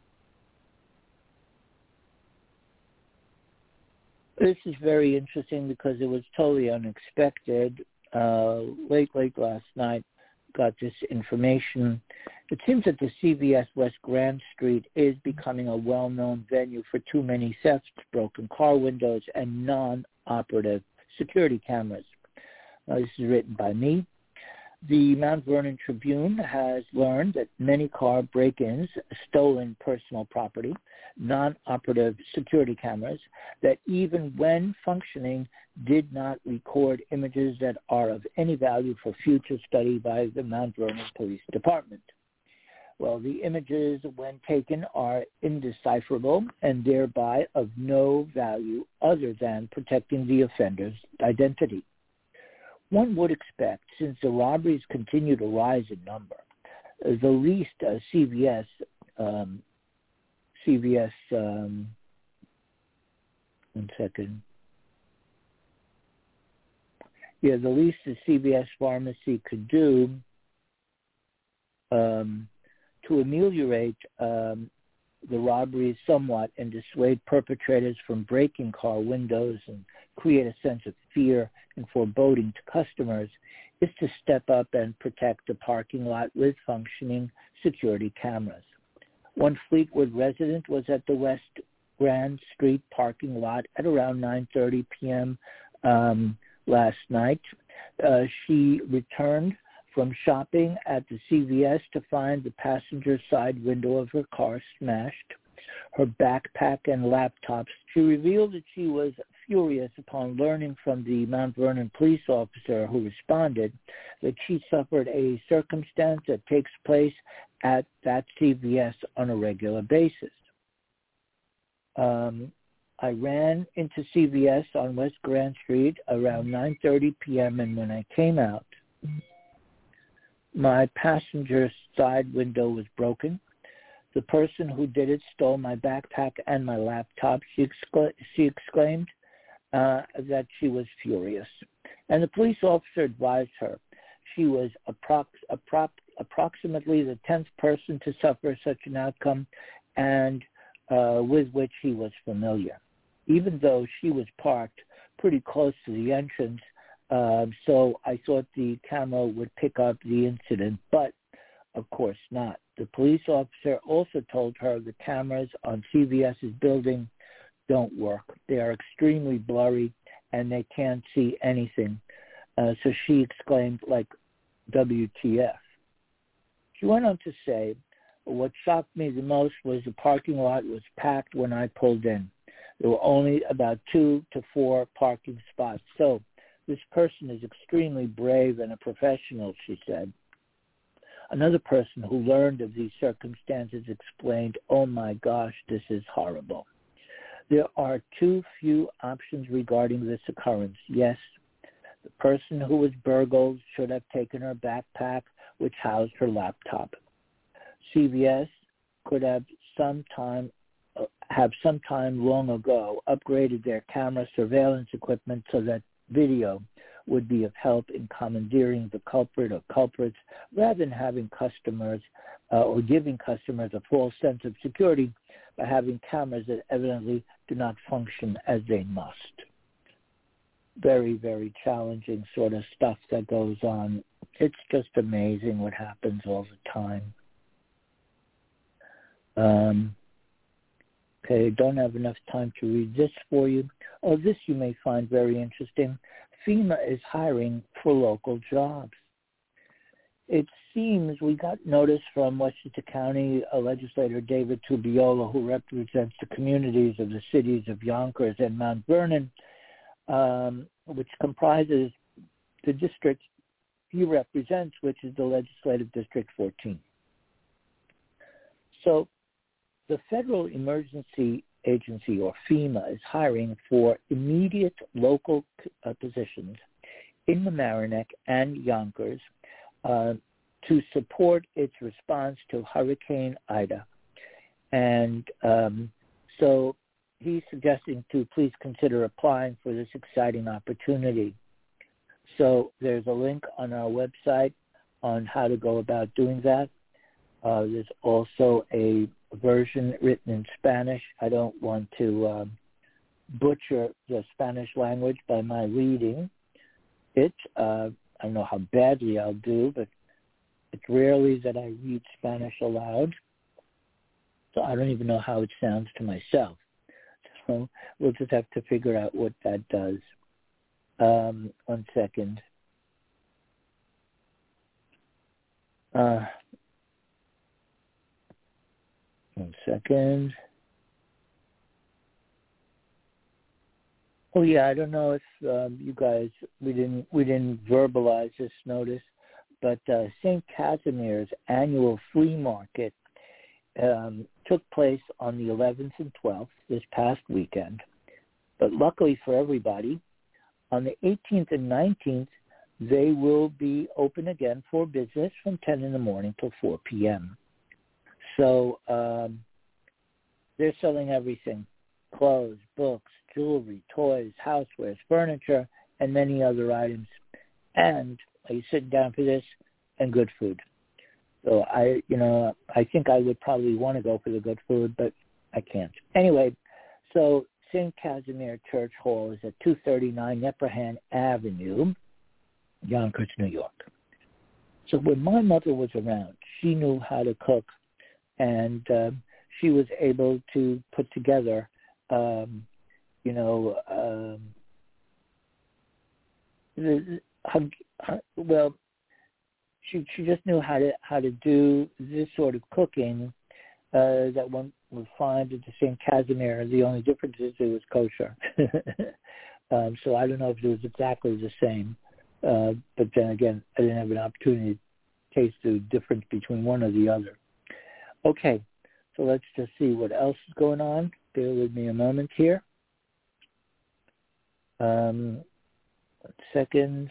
This is very interesting because it was totally unexpected. Uh, late, late last night, got this information. It seems that the C V S West Grand Street is becoming a well-known venue for too many thefts, broken car windows, and non-operative security cameras. Uh, this is written by me. The Mount Vernon Tribune has learned that many car break-ins, stolen personal property, non-operative security cameras that even when functioning did not record images that are of any value for future study by the Mount Vernon Police Department. Well, the images, when taken, are indecipherable and thereby of no value other than protecting the offender's identity. One would expect, since the robberies continue to rise in number, the least uh, C V S, um, C V S, um, one second. Yeah, the least the C V S pharmacy could do um, to ameliorate um, the robberies somewhat and dissuade perpetrators from breaking car windows and create a sense of fear and foreboding to customers is to step up and protect the parking lot with functioning security cameras. One Fleetwood resident was at the West Grand Street parking lot at around nine thirty p.m. Um, last night. Uh, she returned from shopping at the C V S to find the passenger side window of her car smashed, her backpack and laptops. She revealed that she was furious upon learning from the Mount Vernon police officer who responded that she suffered a circumstance that takes place at that C V S on a regular basis. Um, I ran into C V S on West Grand Street around nine thirty p.m. and when I came out, my passenger side window was broken. The person who did it stole my backpack and my laptop. She, excla- she exclaimed uh, that she was furious. And the police officer advised her she was approx- appro- approximately the tenth person to suffer such an outcome and uh, with which he was familiar, even though she was parked pretty close to the entrance. Uh, so I thought the camera would pick up the incident, but of course not. The police officer also told her the cameras on CVS's building don't work. They are extremely blurry and they can't see anything. Uh, so she exclaimed, like, W T F. She went on to say, what shocked me the most was the parking lot was packed when I pulled in. There were only about two to four parking spots. So this person is extremely brave and a professional, she said. Another person who learned of these circumstances explained, oh my gosh, this is horrible. There are too few options regarding this occurrence. Yes, the person who was burgled should have taken her backpack, which housed her laptop. C V S could have sometime uh, have sometime long ago upgraded their camera surveillance equipment so that video would be of help in commandeering the culprit or culprits rather than having customers uh, or giving customers a false sense of security by having cameras that evidently do not function as they must. Very, very challenging sort of stuff that goes on. It's just amazing what happens all the time. Um, okay, don't have enough time to read this for you. Oh, this you may find very interesting. FEMA is hiring for local jobs. It seems we got notice from Westchester County uh, legislator David Tubiola, who represents the communities of the cities of Yonkers and Mount Vernon, um, which comprises the district he represents, which is the Legislative District fourteen. So the Federal Emergency Agency, or FEMA, is hiring for immediate local uh, positions in Mamaroneck and Yonkers uh, to support its response to Hurricane Ida. And um, so he's suggesting to please consider applying for this exciting opportunity. So there's a link on our website on how to go about doing that. Uh, there's also a version written in Spanish. I don't want to um, butcher the Spanish language by my reading it. Uh, I don't know how badly I'll do, but it's rarely that I read Spanish aloud. So I don't even know how it sounds to myself. So we'll just have to figure out what that does. Um, one second. Uh, one second. Oh yeah, I don't know if um, you guys we didn't we didn't verbalize this notice, but uh, Saint Casimir's annual flea market um, took place on the eleventh and twelfth this past weekend. But luckily for everybody, on the eighteenth and nineteenth, they will be open again for business from ten in the morning till four p.m. So um, they're selling everything: clothes, books, jewelry, toys, housewares, furniture, and many other items. And are you sitting down for this? And good food. So I, you know, I think I would probably want to go for the good food, but I can't. Anyway, so Saint Casimir Church Hall is at two thirty-nine Neprahan Avenue, Yonkers, New York. So when my mother was around, she knew how to cook, and um, she was able to put together, um, you know, um, the, how, well, she she just knew how to how to do this sort of cooking uh, that one would find at the Saint Casimir. The only difference is it was kosher. um, so I don't know if it was exactly the same. Uh, but then again, I didn't have an opportunity to taste the difference between one or the other. Okay, so let's just see what else is going on. Bear with me a moment here. Um, one second.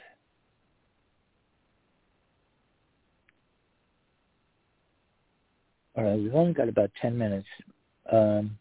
All right, we've only got about ten minutes. Um,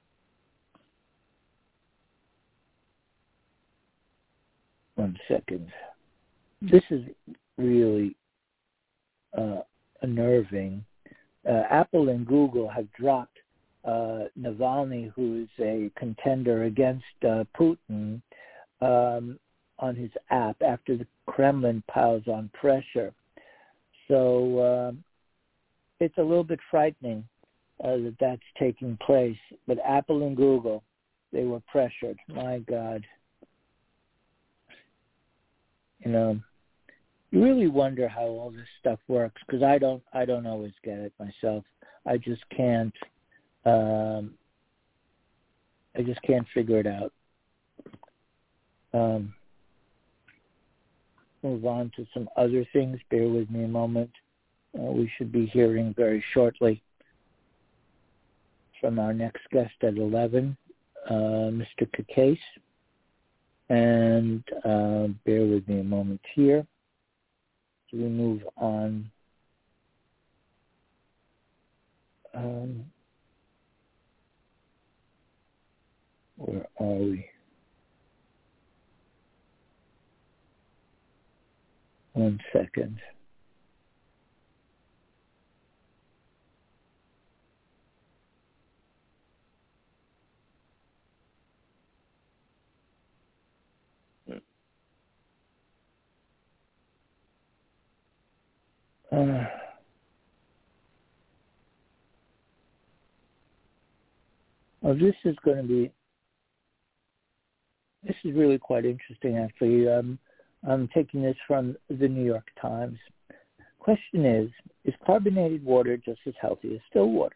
one second. This is really uh, unnerving. Uh, Apple and Google have dropped uh, Navalny, who is a contender against uh, Putin, um, on his app after the Kremlin piles on pressure. So uh, it's a little bit frightening uh, that that's taking place. But Apple and Google, they were pressured. My God. You know, you really wonder how all this stuff works, because I don't I don't always get it myself. I just can't um, I just can't figure it out. Um, move on to some other things. Bear with me a moment. Uh, we should be hearing very shortly from our next guest at eleven, uh, Mister Kakase. And uh, bear with me a moment here. So we move on. Um, where are we? One second. Uh, well, this is going to be, this is really quite interesting, actually. Um, I'm taking this from the New York Times. Question is, is carbonated water just as healthy as still water?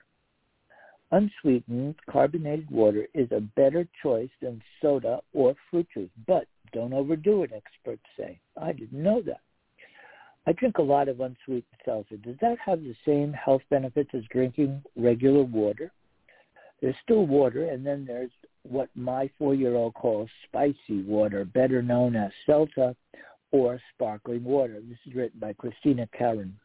Unsweetened carbonated water is a better choice than soda or fruit juice, but don't overdo it, experts say. I didn't know that. I drink a lot of unsweetened seltzer. Does that have the same health benefits as drinking regular water? There's still water, and then there's what my four-year-old calls spicy water, better known as seltzer or sparkling water. This is written by Christina Karen.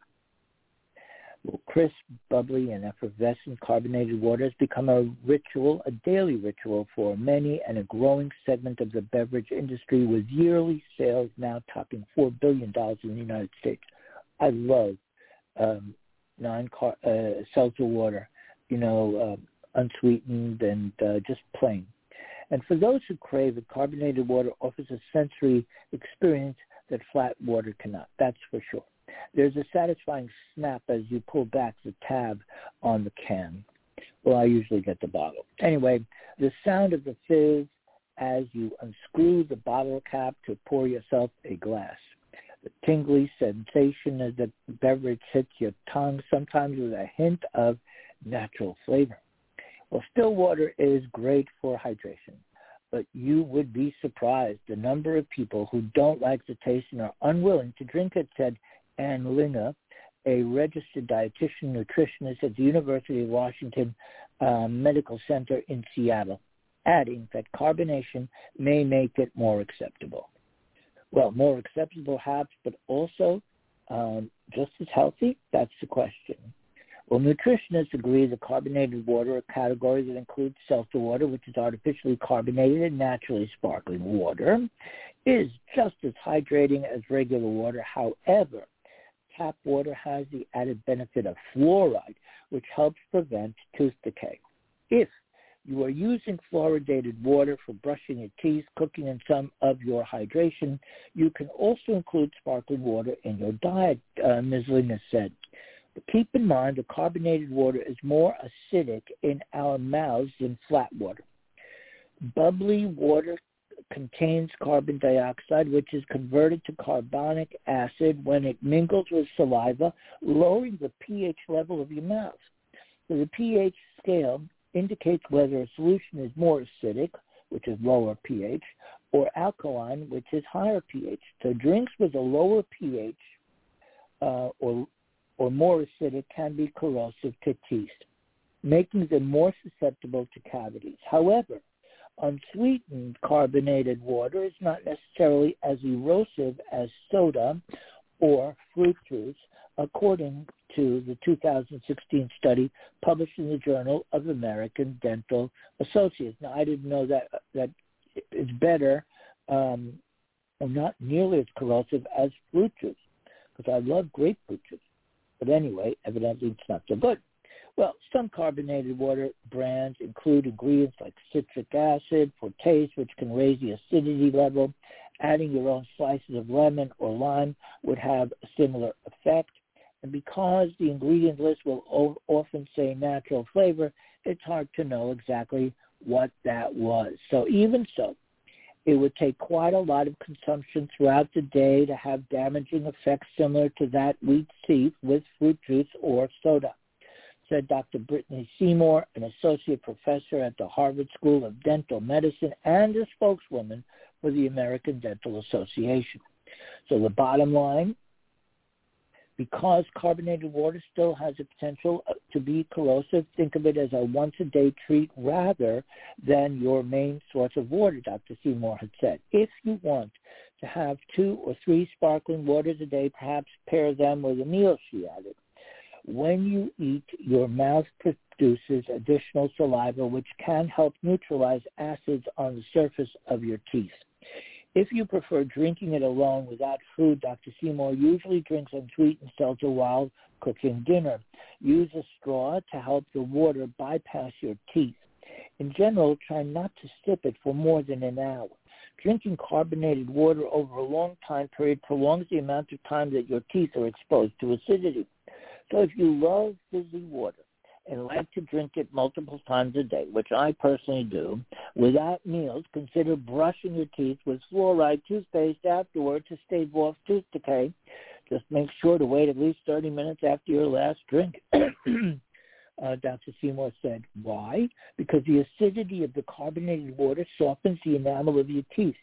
Well, crisp, bubbly, and effervescent carbonated water has become a ritual, a daily ritual for many and a growing segment of the beverage industry, with yearly sales now topping four billion dollars in the United States. I love um, non-car, uh, seltzer water, you know, uh, unsweetened and uh, just plain. And for those who crave it, carbonated water offers a sensory experience that flat water cannot, that's for sure. There's a satisfying snap as you pull back the tab on the can. Well, I usually get the bottle. Anyway, the sound of the fizz as you unscrew the bottle cap to pour yourself a glass. The tingly sensation as the beverage hits your tongue, sometimes with a hint of natural flavor. Well, still water is great for hydration, but you would be surprised the number of people who don't like the taste and are unwilling to drink it, said Ann Linga, a registered dietitian nutritionist at the University of Washington uh, Medical Center in Seattle, adding that carbonation may make it more acceptable. Well, more acceptable perhaps, but also um, just as healthy? That's the question. Well, nutritionists agree that carbonated water, a category that includes seltzer water, which is artificially carbonated and naturally sparkling water, is just as hydrating as regular water. However, tap water has the added benefit of fluoride, which helps prevent tooth decay. If you are using fluoridated water for brushing your teeth, cooking, and some of your hydration, you can also include sparkling water in your diet, uh, Miz Linga said. But keep in mind that carbonated water is more acidic in our mouths than flat water. Bubbly water contains carbon dioxide, which is converted to carbonic acid when it mingles with saliva, lowering the pH level of your mouth. So the pH scale indicates whether a solution is more acidic, which is lower pH, or alkaline, which is higher pH. So drinks with a lower pH uh, or or more acidic can be corrosive to teeth, making them more susceptible to cavities. However, unsweetened carbonated water is not necessarily as erosive as soda or fruit juice, according to the two thousand sixteen study published in the Journal of American Dental Associates. Now, I didn't know that that it's better um, or not nearly as corrosive as fruit juice, because I love grapefruit juice. But anyway, evidently it's not so good. Well, some carbonated water brands include ingredients like citric acid for taste, which can raise the acidity level. Adding your own slices of lemon or lime would have a similar effect. And because the ingredient list will o- often say natural flavor, it's hard to know exactly what that was. So even so, It would take quite a lot of consumption throughout the day to have damaging effects similar to that we'd see with fruit juice or soda, said Doctor Brittany Seymour, an associate professor at the Harvard School of Dental Medicine and a spokeswoman for the American Dental Association. So the bottom line, because carbonated water still has the potential to be corrosive, think of it as a once-a-day treat rather than your main source of water, Doctor Seymour had said. If you want to have two or three sparkling waters a day, perhaps pair them with a meal, she added. When you eat, your mouth produces additional saliva, which can help neutralize acids on the surface of your teeth. If you prefer drinking it alone without food, Doctor Seymour usually drinks unsweetened seltzer while cooking dinner. Use a straw to help the water bypass your teeth. In general, try not to sip it for more than an hour. Drinking carbonated water over a long time period prolongs the amount of time that your teeth are exposed to acidity. So if you love fizzy water and like to drink it multiple times a day, which I personally do, without meals, consider brushing your teeth with fluoride toothpaste afterward to stave off tooth decay. Just make sure to wait at least thirty minutes after your last drink. uh, Doctor Seymour said, why? Because the acidity of the carbonated water softens the enamel of your teeth.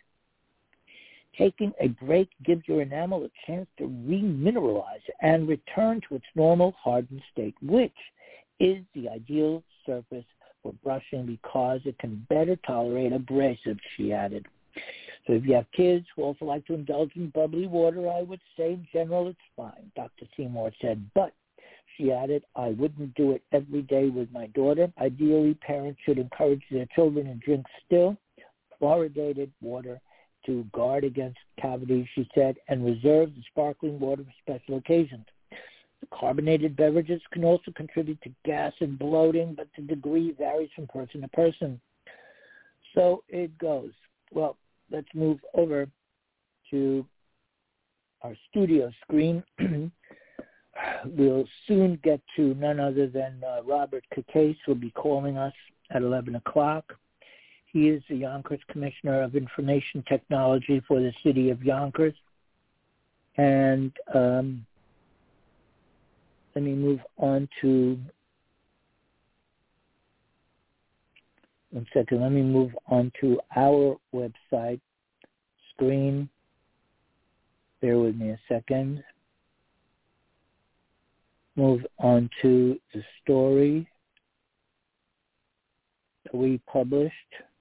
Taking a break gives your enamel a chance to remineralize and return to its normal hardened state, which is the ideal surface for brushing because it can better tolerate abrasives, she added. So if you have kids who also like to indulge in bubbly water, I would say in general it's fine, Doctor Seymour said. But, she added, I wouldn't do it every day with my daughter. Ideally, parents should encourage their children to drink still, fluoridated water to guard against cavities, she said, and reserve the sparkling water for special occasions. The carbonated beverages can also contribute to gas and bloating, but the degree varies from person to person. So it goes. Well, let's move over to our studio screen. We'll soon get to none other than uh, Robert Kakaise, who will be calling us at eleven o'clock. He is the Yonkers Commissioner of Information Technology for the city of Yonkers. And um, let me move on to, one second, let me move on to our website screen. Bear with me a second. Move on to the story that we published.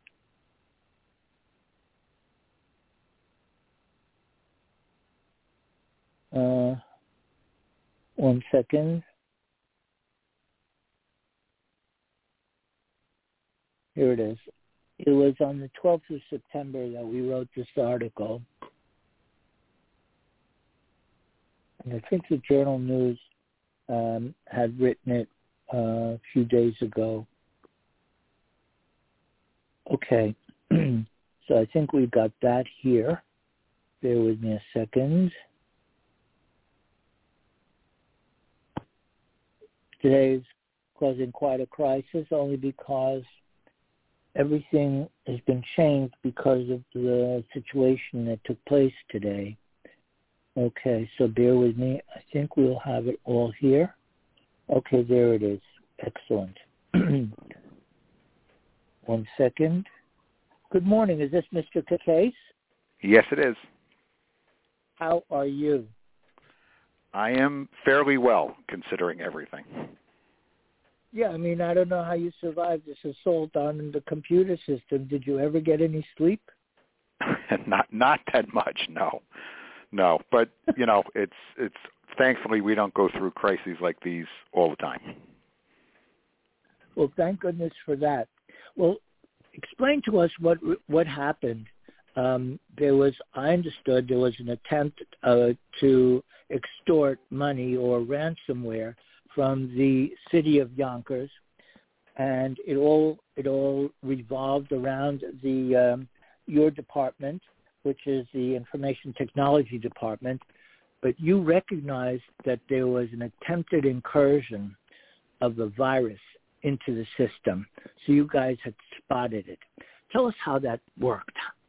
Uh, one second. Here it is. It was on the twelfth of September that we wrote this article. And I think the Journal News um, had written it uh, a few days ago. Okay. So I think we've got that here. Bear with me a second. Today is causing quite a crisis only because everything has been changed because of the situation that took place today. Okay, so bear with me. I think we'll have it all here. Okay, there it is. Excellent. One second. Good morning. Is this Mister Kakaise? Yes, it is. How are you? I am fairly well, considering everything. Yeah, I mean, I don't know how you survived this assault on the computer system. Did you ever get any sleep? not not that much, no. No, but, you know, it's it's thankfully we don't go through crises like these all the time. Well, thank goodness for that. Well, explain to us what what happened. Um, there was, I understood, there was an attempt uh, to extort money or ransomware from the city of Yonkers, and it all it all revolved around the um, your department, which is the Information Technology Department. But you recognized that there was an attempted incursion of the virus into the system, so you guys had spotted it. Tell us how that worked.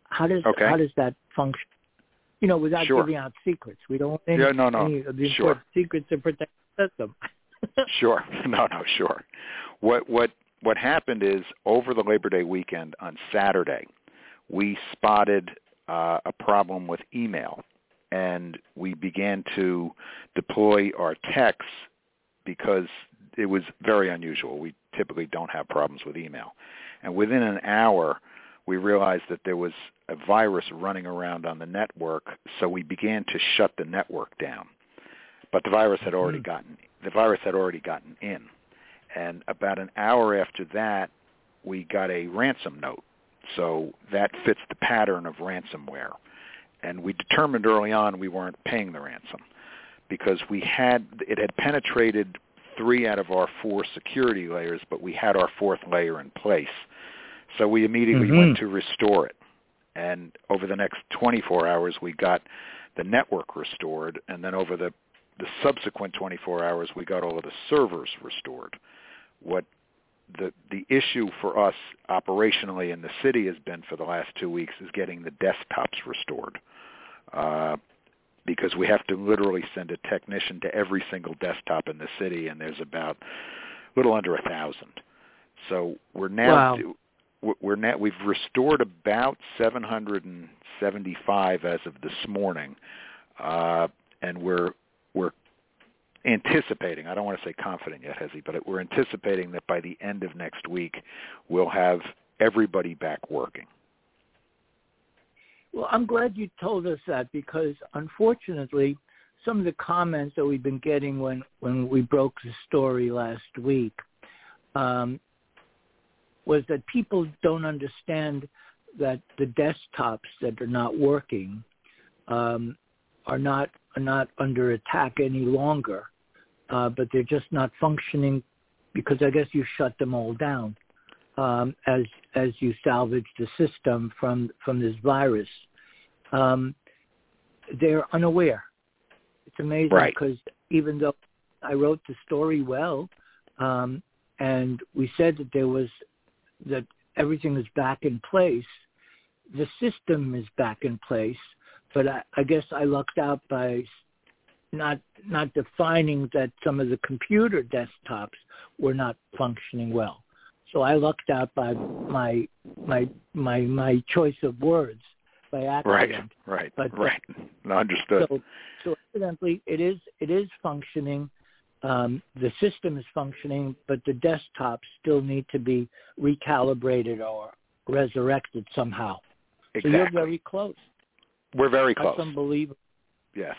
How does Okay. how does that function? You know, without Sure. giving out secrets. We don't want any, Yeah, no, no. any of the Sure. important secrets to protect the system. Sure. No, no, sure. What what what happened is over the Labor Day weekend on Saturday, we spotted uh, a problem with email, and we began to deploy our techs because it was very unusual. We typically don't have problems with email. And within an hour, we realized that there was a virus running around on the network, so we began to shut the network down. But the virus had already gotten the virus had already gotten in. And about an hour after that, we got a ransom note. So that fits the pattern of ransomware. And we determined early on we weren't paying the ransom because we had it had penetrated three out of our four security layers, but we had our fourth layer in place. So we immediately Mm-hmm. went to restore it. And over the next twenty-four hours, we got the network restored. And then over the, the subsequent twenty-four hours, we got all of the servers restored. What the the issue for us operationally in the city has been for the last two weeks is getting the desktops restored. Uh, because we have to literally send a technician to every single desktop in the city, and there's about a little under a thousand. So we're now Wow. we're now we've restored about seven hundred seventy-five as of this morning, uh, and we're we're anticipating. I don't want to say confident yet, Hezi, but we're anticipating that by the end of next week we'll have everybody back working. Well, I'm glad you told us that because, unfortunately, some of the comments that we've been getting when, when we broke the story last week um, was that people don't understand that the desktops that are not working um, are not are not under attack any longer, uh, but they're just not functioning because I guess you shut them all down. Um, as as you salvage the system from from this virus, um, they're unaware. It's amazing Right. because even though I wrote the story well, um, and we said that there was that everything is back in place, the system is back in place. But I, I guess I lucked out by not not defining that some of the computer desktops were not functioning well. So I lucked out by my my my my choice of words by accident. Right, right, but, right. No, understood. So, so evidently, it is it is functioning. Um, the system is functioning, but the desktops still need to be recalibrated or resurrected somehow. Exactly. So you're very close. We're very close. That's unbelievable. Yes.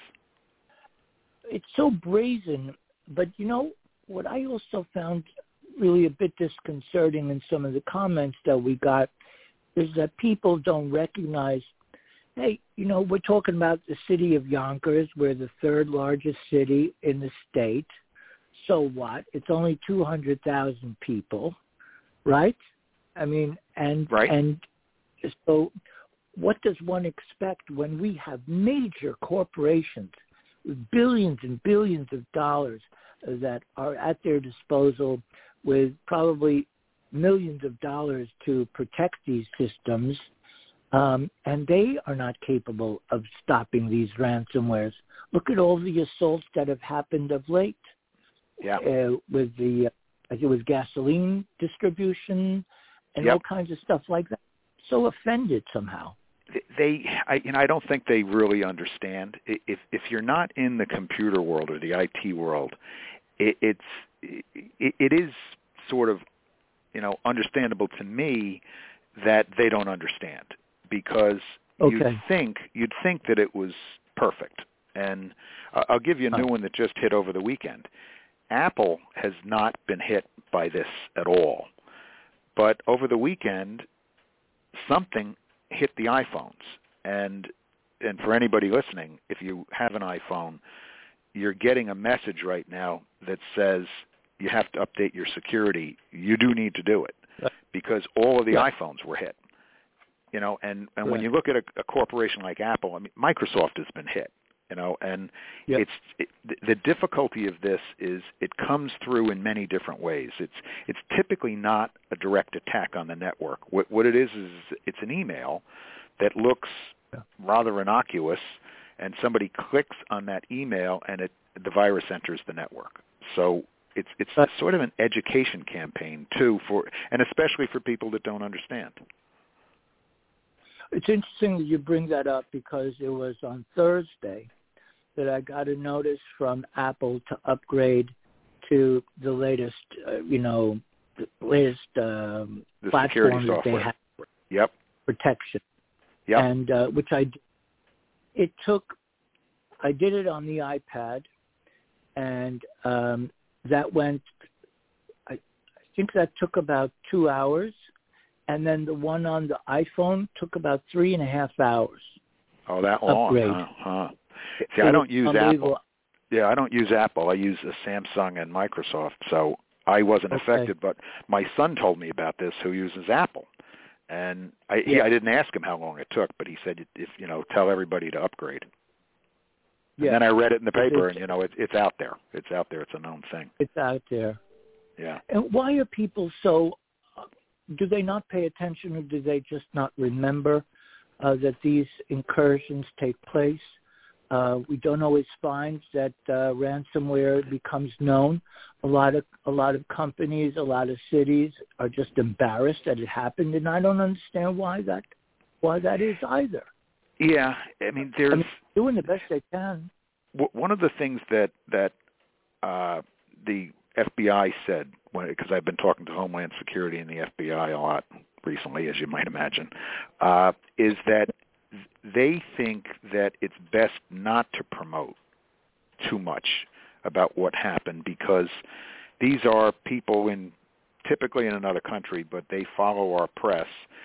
It's so brazen, but you know what I also found really a bit disconcerting in some of the comments that we got is that people don't recognize, hey, you know, we're talking about the city of Yonkers. We're the third largest city in the state. So what? It's only two hundred thousand people, right? I mean, and right. and so what does one expect when we have major corporations with billions and billions of dollars that are at their disposal with probably millions of dollars to protect these systems, um, and they are not capable of stopping these ransomwares. Look at all the assaults that have happened of late. Yeah. Uh, with the, uh, I think it was gasoline distribution and yep. all kinds of stuff like that. So offended somehow. They, I, you know, I don't think they really understand. If if you're not in the computer world or the I T world, it, it's it, it is sort of, you know, understandable to me that they don't understand because okay. you'd think you'd think that it was perfect. And uh, I'll give you a new one that just hit over the weekend. Apple has not been hit by this at all, but over the weekend, something hit the iPhones. And and for anybody listening, if you have an iPhone, you're getting a message right now that says you have to update your security. You do need to do it because all of the yeah. iPhones were hit. You know, and, and right. when you look at a, a corporation like Apple, I mean, Microsoft has been hit. You know, and yep. it's it, the difficulty of this is it comes through in many different ways. It's it's typically not a direct attack on the network. What what it is is it's an email that looks yeah. rather innocuous, and somebody clicks on that email, and it the virus enters the network. So it's it's uh, sort of an education campaign too, for and especially for people that don't understand. It's interesting that you bring that up because it was on Thursday that I got a notice from Apple to upgrade to the latest, uh, you know, the latest um, the platform that software. they have. Yep. Protection. Yep. And uh, which I, it took, I did it on the iPad, and um, that went, I, I think that took about two hours. And then the one on the iPhone took about three and a half hours. Oh, that long, upgrade. huh? huh. See, I don't use Apple. Yeah, I don't use Apple. I use Samsung and Microsoft, so I wasn't okay. affected. But my son told me about this, who uses Apple, and I, yeah. he, I didn't ask him how long it took, but he said, if you know, tell everybody to upgrade. And yeah. then I read it in the paper, it's, and you know, it, it's out there. It's out there. It's a known thing. It's out there. Yeah. And why are people so? Do they not pay attention, or do they just not remember uh, that these incursions take place? Uh, we don't always find that uh, ransomware becomes known. A lot of a lot of companies, a lot of cities are just embarrassed that it happened, and I don't understand why that why that is either. Yeah, I mean, there's I mean, doing the best they can. One of the things that that uh, the F B I said, because I've been talking to Homeland Security and the F B I a lot recently, as you might imagine, uh, is that they think that it's best not to promote too much about what happened, because these are people in typically in another country, but they follow our press,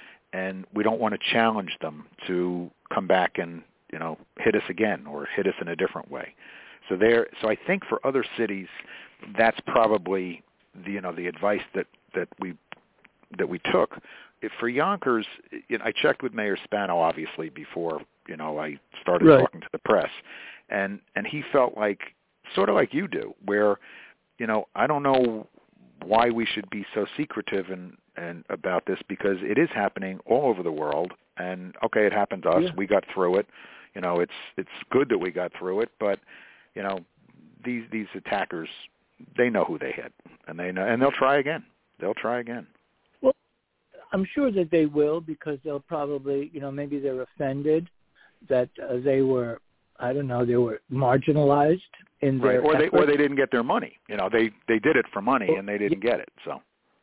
and we don't want to challenge them to come back and, you know, hit us again or hit us in a different way. So there, so I think for other cities, that's probably the, you know, the advice that, that we that we took. If for Yonkers, you know, I checked with Mayor Spano obviously before, you know, I started right. talking to the press, and and he felt like sort of like you do, where, you know, I don't know why we should be so secretive and and about this, because it is happening all over the world, and okay, it happened to us, yeah. we got through it, you know, it's it's good that we got through it, but you know, these these attackers, they know who they hit, and they know, and they'll try again. They'll try again. Well, I'm sure that they will, because they'll probably, you know, maybe they're offended that uh, they were, I don't know, they were marginalized in their right, or efforts. they or they didn't get their money. You know, they they did it for money, well, and they didn't yeah. get it. So.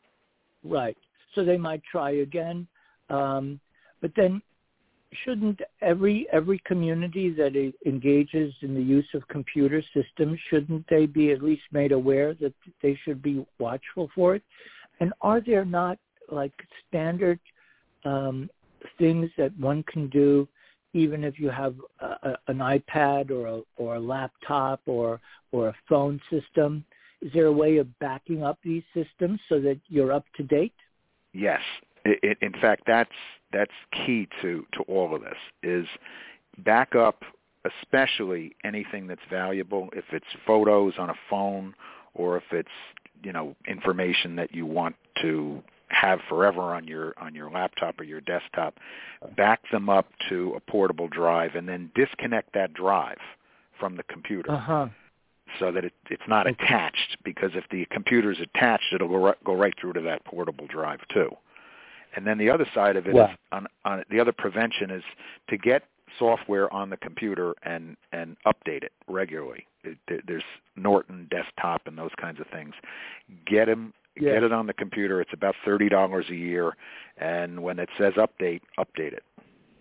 Right. So they might try again, um, but then. Shouldn't every every community that engages in the use of computer systems, shouldn't they be at least made aware that they should be watchful for it? And are there not like standard um, things that one can do, even if you have a, a, an iPad or a, or a laptop or or a phone system? Is there a way of backing up these systems so that you're up to date? Yes. It, it, in fact, that's that's key to, to all of this, is back up, especially anything that's valuable. If it's photos on a phone, or if it's, you know, information that you want to have forever on your on your laptop or your desktop, back them up to a portable drive, and then disconnect that drive from the computer. Uh-huh. So that it, it's not okay. attached, because if the computer's attached, it'll go right, go right through to that portable drive too. And then the other side of it wow. is, on, on the other prevention is to get software on the computer and, and update it regularly. It, there, there's Norton Desktop and those kinds of things. Get them, yes. get it on the computer. It's about thirty dollars a year, and when it says update, update it.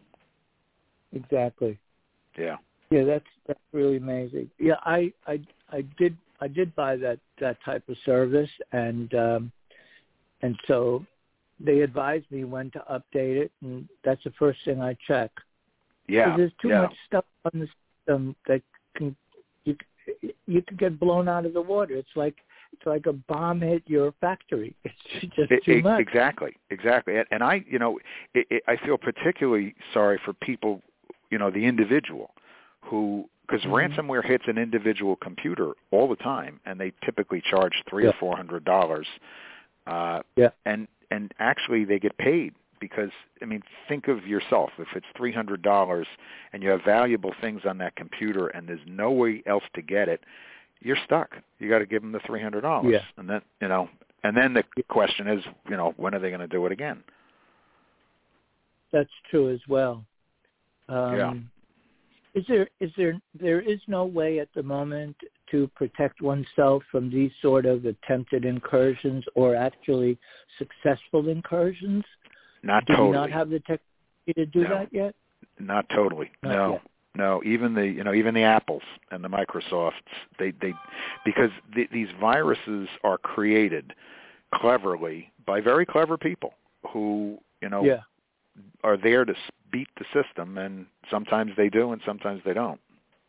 Exactly. Yeah. Yeah, that's that's really amazing. Yeah, I I, I did I did buy that, that type of service, and um, and so. They advise me when to update it, and that's the first thing I check. Yeah, there's too yeah. much stuff on the system that can you you could get blown out of the water. It's like it's like a bomb hit your factory. It's just it, too it, much. Exactly, exactly. And, and I, you know, it, it, I feel particularly sorry for people, you know, the individual who because mm-hmm. ransomware hits an individual computer all the time, and they typically charge three yeah. or four hundred dollars. Uh, yeah. and and actually they get paid because, I mean, think of yourself. If it's three hundred dollars and you have valuable things on that computer and there's no way else to get it, you're stuck. You got to give them the three hundred dollars. Yeah. And then, you know, and then the question is, you know, when are they going to do it again? That's true as well. Um, yeah. Is there is there there is no way at the moment to protect oneself from these sort of attempted incursions or actually successful incursions? Not Do totally. we not have the technology to do no. that yet? Not totally. Not no. yet. No, even the you know even the Apples and the Microsofts, they they because th- these viruses are created cleverly by very clever people who you know yeah. are there to beat the system, and sometimes they do, and sometimes they don't.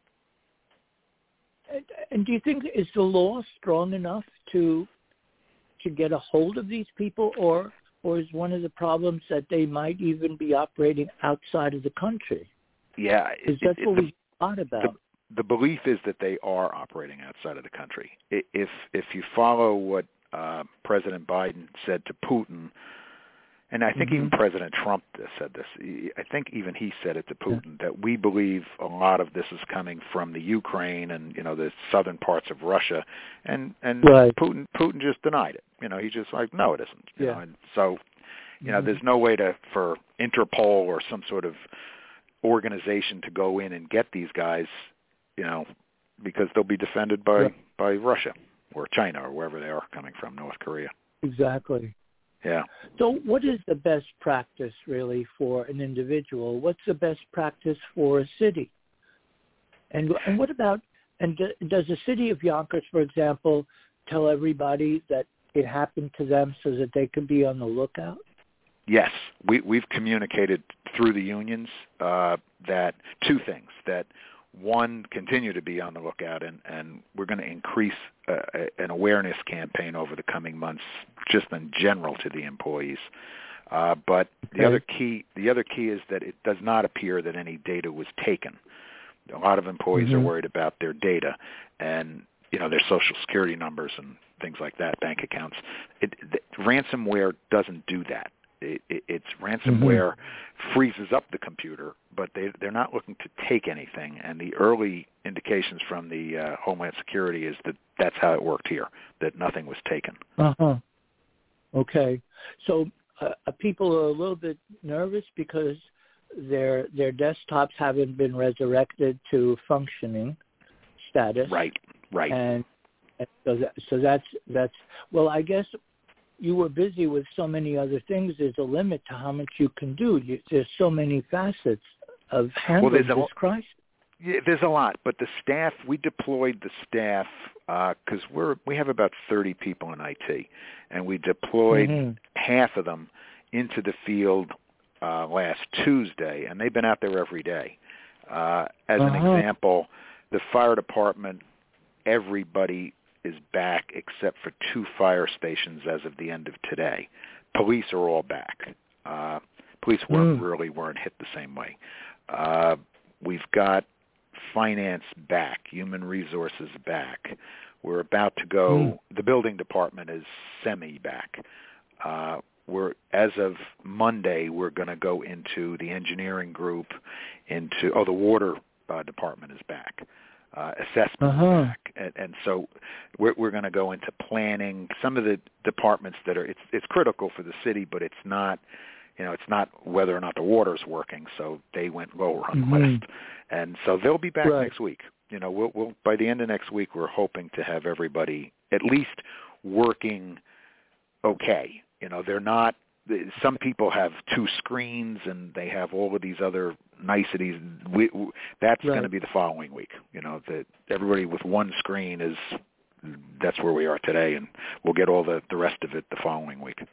And, and do you think is the law strong enough to to get a hold of these people, or or is one of the problems that they might even be operating outside of the country? Yeah, because that's it, what the, we thought about. The, the belief is that they are operating outside of the country. If if you follow what uh, President Biden said to Putin, and I think mm-hmm. even President Trump said this, I think even he said it to Putin, yeah. that we believe a lot of this is coming from the Ukraine and, you know, the southern parts of Russia. And, and right. Putin Putin just denied it. You know, he just like, no, it isn't. You yeah. know, and so, you know, mm-hmm. there's no way to for Interpol or some sort of organization to go in and get these guys, you know, because they'll be defended by, right. by Russia or China or wherever they are coming from, North Korea. Exactly. Yeah. So what is the best practice really for an individual? What's the best practice for a city? And and what about, and does the city of Yonkers, for example, tell everybody that it happened to them so that they can be on the lookout? Yes, we, we've communicated through the unions uh, that two things, that one, continue to be on the lookout, and, and we're going to increase uh, an awareness campaign over the coming months, just in general to the employees. Uh, but okay. the other key, the other key is that it does not appear that any data was taken. A lot of employees mm-hmm. are worried about their data and, you know, their social security numbers and things like that, bank accounts. It, the, ransomware doesn't do that. It, it, it's ransomware mm-hmm. freezes up the computer, but they, they're not looking to take anything. And the early indications from the uh, Homeland Security is that that's how it worked here, that nothing was taken. Uh-huh. Okay. So uh, people are a little bit nervous because their their desktops haven't been resurrected to functioning status. Right, right. And, and so, that, so that's, that's, well, I guess you were busy with so many other things. There's a limit to how much you can do. You, there's so many facets of handling well, this a, crisis. Yeah, there's a lot, but the staff, we deployed the staff because uh, we're we have about thirty people in I T, and we deployed mm-hmm. half of them into the field uh, last Tuesday, and they've been out there every day. Uh, as uh-huh. an example, the fire department, everybody is back except for two fire stations as of the end of today. Police are all back. Uh, police weren't mm. really weren't hit the same way. Uh, we've got finance back, human resources back. We're about to go. Mm. The building department is semi back. Uh, we're as of Monday, we're going to go into the engineering group. Into oh, the water uh, department is back. Uh, assessment uh-huh. back, and, and so we're, we're going to go into planning. Some of the departments that are it's it's critical for the city, but it's not, you know, it's not whether or not the water's working. So they went lower on mm-hmm. the list, and so they'll be back right. next week. You know, we'll, we'll by the end of next week, we're hoping to have everybody at least working okay. You know, they're not. Some people have two screens and they have all of these other niceties. We, we, that's right. going to be the following week. You know, that everybody with one screen is, that's where we are today, and we'll get all the, the rest of it the following week.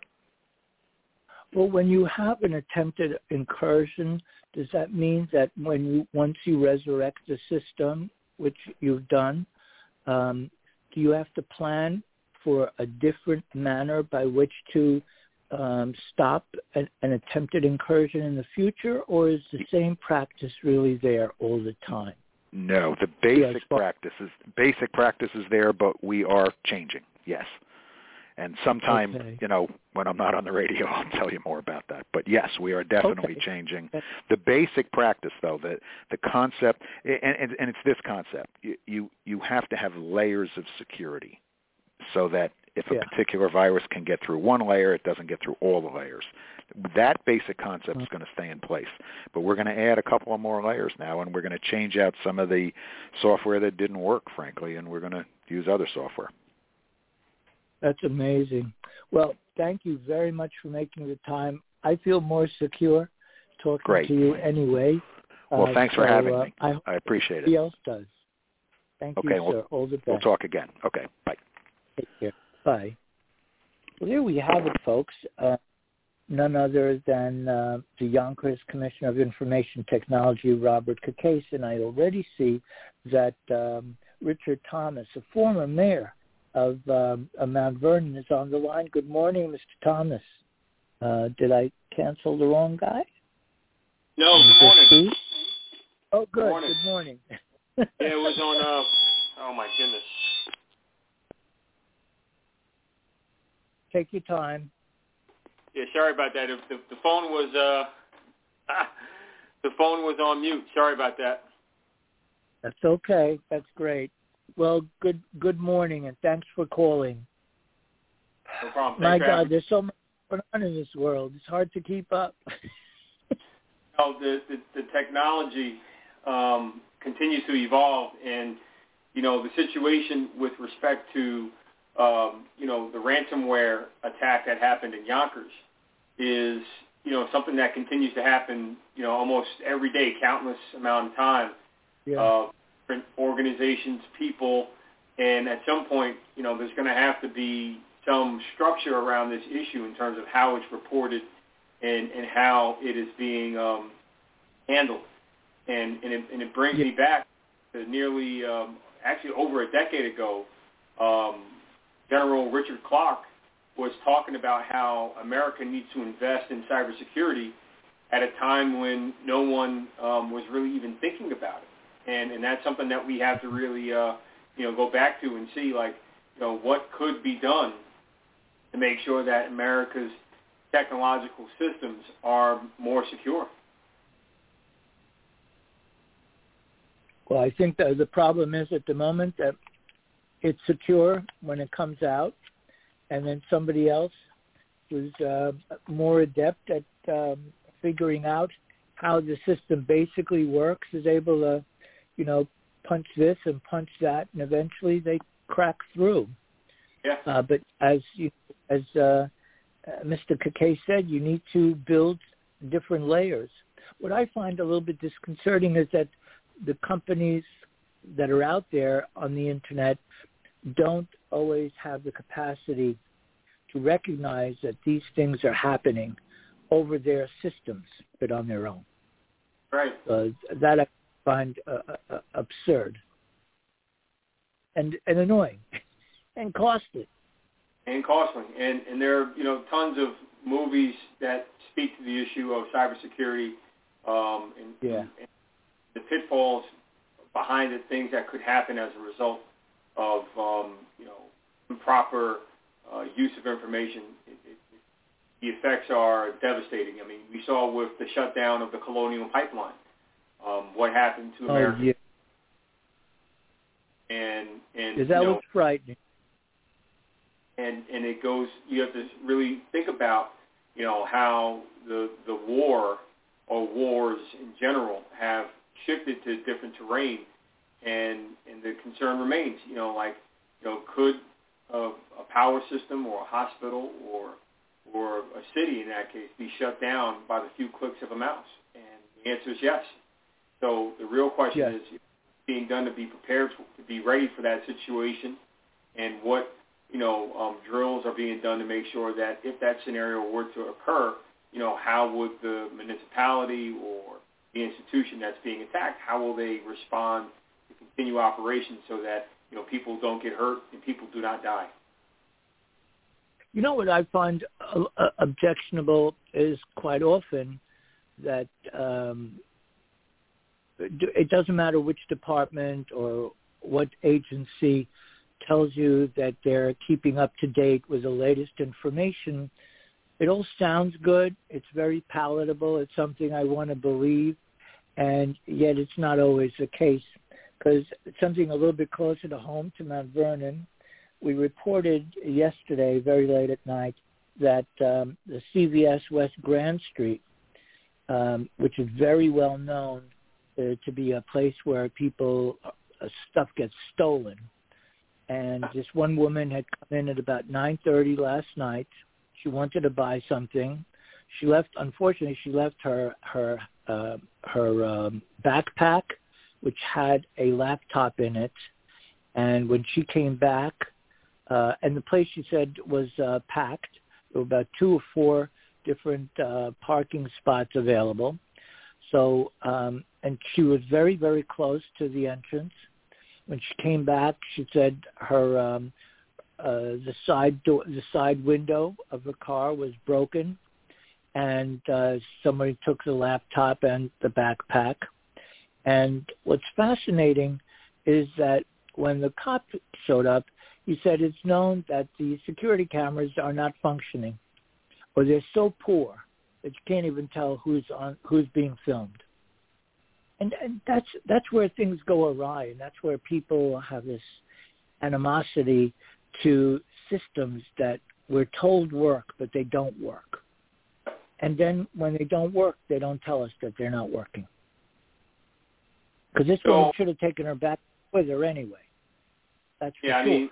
Well, when you have an attempted incursion, does that mean that when you once you resurrect the system, which you've done, um, do you have to plan for a different manner by which to Um, stop an, an attempted incursion in the future, or is the same practice really there all the time? No, the basic yes, practices, basic practices there, but we are changing. Yes. And sometime, okay. you know, when I'm not on the radio, I'll tell you more about that. But yes, we are definitely okay. changing. The basic practice, though, the the concept, and, and, and it's this concept, you, you, you have to have layers of security so that if a yeah. particular virus can get through one layer, it doesn't get through all the layers. That basic concept mm-hmm. is going to stay in place. But we're going to add a couple of more layers now, and we're going to change out some of the software that didn't work, frankly, and we're going to use other software. That's amazing. Well, thank you very much for making the time. I feel more secure talking Great. to you anyway. Well, uh, thanks so, for having uh, me. I, I appreciate it. Somebody else does. Thank okay, you, we'll, sir. All the best. We'll talk again. Okay, bye. Take care. Bye. Well, there we have it, folks. Uh, none other than uh, the Yonkers Commissioner of Information Technology, Robert Kakaise, and I already see that um, Richard Thomas, a former mayor of um, uh, Mount Vernon, is on the line. Good morning, Mister Thomas. Uh, did I cancel the wrong guy? No, good morning. See? Oh, good. Good morning. Good morning. Yeah, it was on, uh, oh my goodness. Take your time. Yeah, sorry about that. The, the phone was, uh, the phone was on mute. Sorry about that. That's okay. That's great. Well, good good morning, and thanks for calling. No problem. My Thanks for God, having... there's so much going on in this world. It's hard to keep up. no, the, the, the technology um, continues to evolve, and, you know, the situation with respect to, um, you know, the ransomware attack that happened in Yonkers is, you know, something that continues to happen, you know, almost every day, countless amount of time. Yeah. Uh, different organizations, people, and at some point, you know, there's going to have to be some structure around this issue in terms of how it's reported and, and how it is being um, handled. And, and, it, and it brings yeah. me back to nearly, um, actually over a decade ago, um, General Richard Clark was talking about how America needs to invest in cybersecurity at a time when no one um, was really even thinking about it. And, and that's something that we have to really, uh, you know, go back to and see, like, you know, what could be done to make sure that America's technological systems are more secure. Well, I think that the problem is at the moment that it's secure when it comes out, and then somebody else who's uh, more adept at um, figuring out how the system basically works is able to, you know, punch this and punch that, and eventually they crack through. Yeah. Uh, but as you, as uh, uh, Mister Kakaise said, you need to build different layers. What I find a little bit disconcerting is that the companies that are out there on the internet don't always have the capacity to recognize that these things are happening over their systems, but on their own. Right. Uh, that I find uh, uh, absurd and, and annoying and costly. And costly. And, and there are, you know, tons of movies that speak to the issue of cybersecurity um, and, yeah. and the pitfalls behind it, things that could happen as a result of, um, you know, improper uh, use of information. It, it, it, the effects are devastating. I mean, we saw with the shutdown of the Colonial Pipeline, um, what happened to America. Oh, yeah. And, and that you know, was frightening. And, and it goes, you have to really think about, you know, how the the war or wars in general have shifted to different terrain, and, and the concern remains, you know, like, you know, could a, a power system or a hospital or or a city in that case be shut down by the few clicks of a mouse? And the answer is yes. So the real question yes. is being done to be prepared, to be ready for that situation, and what, you know, um, drills are being done to make sure that if that scenario were to occur, you know, how would the municipality or the institution that's being attacked, how will they respond to continue operations so that, you know, people don't get hurt and people do not die? You know what I find uh, uh, objectionable is quite often that um, it doesn't matter which department or what agency tells you that they're keeping up to date with the latest information. It all sounds good. It's very palatable. It's something I want to believe, and yet it's not always the case, because something a little bit closer to home, to Mount Vernon, we reported yesterday, very late at night, that um, the C V S West Grand Street, um, which is very well known uh, to be a place where people, uh, stuff gets stolen. And this one woman had come in at about nine thirty last night. She wanted to buy something. She left, unfortunately, she left her, her, uh, her um, backpack, which had a laptop in it. And when she came back, uh, and the place, she said, was uh, packed. There were about two or four different uh, parking spots available. So, um, and she was very, very close to the entrance. When she came back, she said her um, uh, the side door, the side window of the car was broken, and uh, somebody took the laptop and the backpack. And what's fascinating is that when the cop showed up, he said it's known that the security cameras are not functioning, or they're so poor that you can't even tell who's on, who's being filmed. And, and that's that's where things go awry, and that's where people have this animosity to systems that we're told work, but they don't work. And then when they don't work, they don't tell us that they're not working. Because this so, woman should have taken her back with her anyway. That's for yeah, sure. I mean,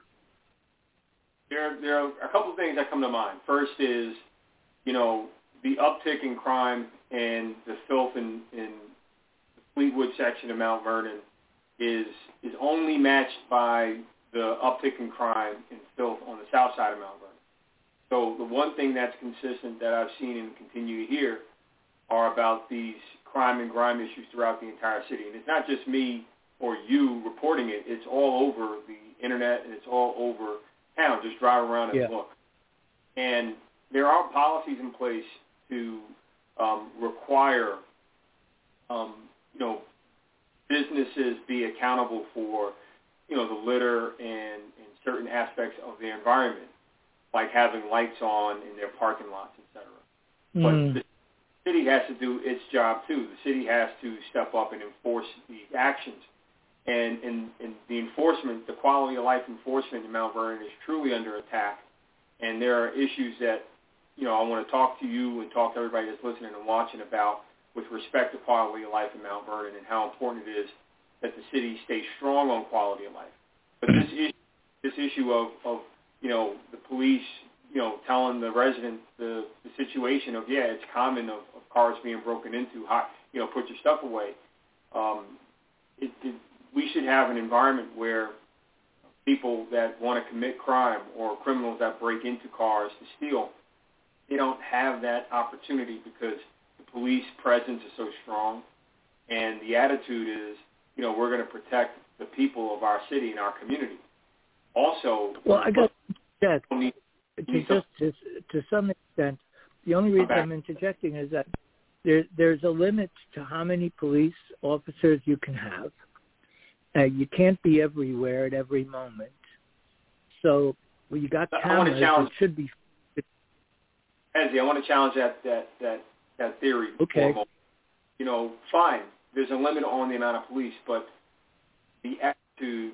there, there are a couple of things that come to mind. First is, you know, the uptick in crime and the filth in, in the Fleetwood section of Mount Vernon is is only matched by the uptick in crime and filth on the south side of Mount Vernon. So the one thing that's consistent that I've seen and continue to hear are about these crime and grime issues throughout the entire city. And it's not just me or you reporting it. It's all over the internet, and it's all over town. Just drive around and yeah. look. And there are policies in place to um, require, um, you know, businesses be accountable for, you know, the litter and, and certain aspects of their environment, like having lights on in their parking lots, et cetera. Mm. But the city has to do its job too. The city has to step up and enforce the actions. And, and, and the enforcement, the quality of life enforcement in Mount Vernon is truly under attack. And there are issues that, you know, I want to talk to you and talk to everybody that's listening and watching about with respect to quality of life in Mount Vernon and how important it is that the city stay strong on quality of life. But this issue, this issue of, of, you know, the police, you know, telling the resident the, the situation of, yeah, it's common of, of cars being broken into, hot, you know, put your stuff away. Um, it, it, we should have an environment where people that want to commit crime or criminals that break into cars to steal, they don't have that opportunity because the police presence is so strong, and the attitude is, you know, we're going to protect the people of our city and our community. Also, well, I got that. Need, to just to, to some extent, the only reason I'm interjecting is that there, there's a limit to how many police officers you can have. Uh, you can't be everywhere at every moment. So when you got cameras, it should be. Ezzy, I want to challenge that that that, that theory. Okay. You know, fine. There's a limit on the amount of police, but the attitude,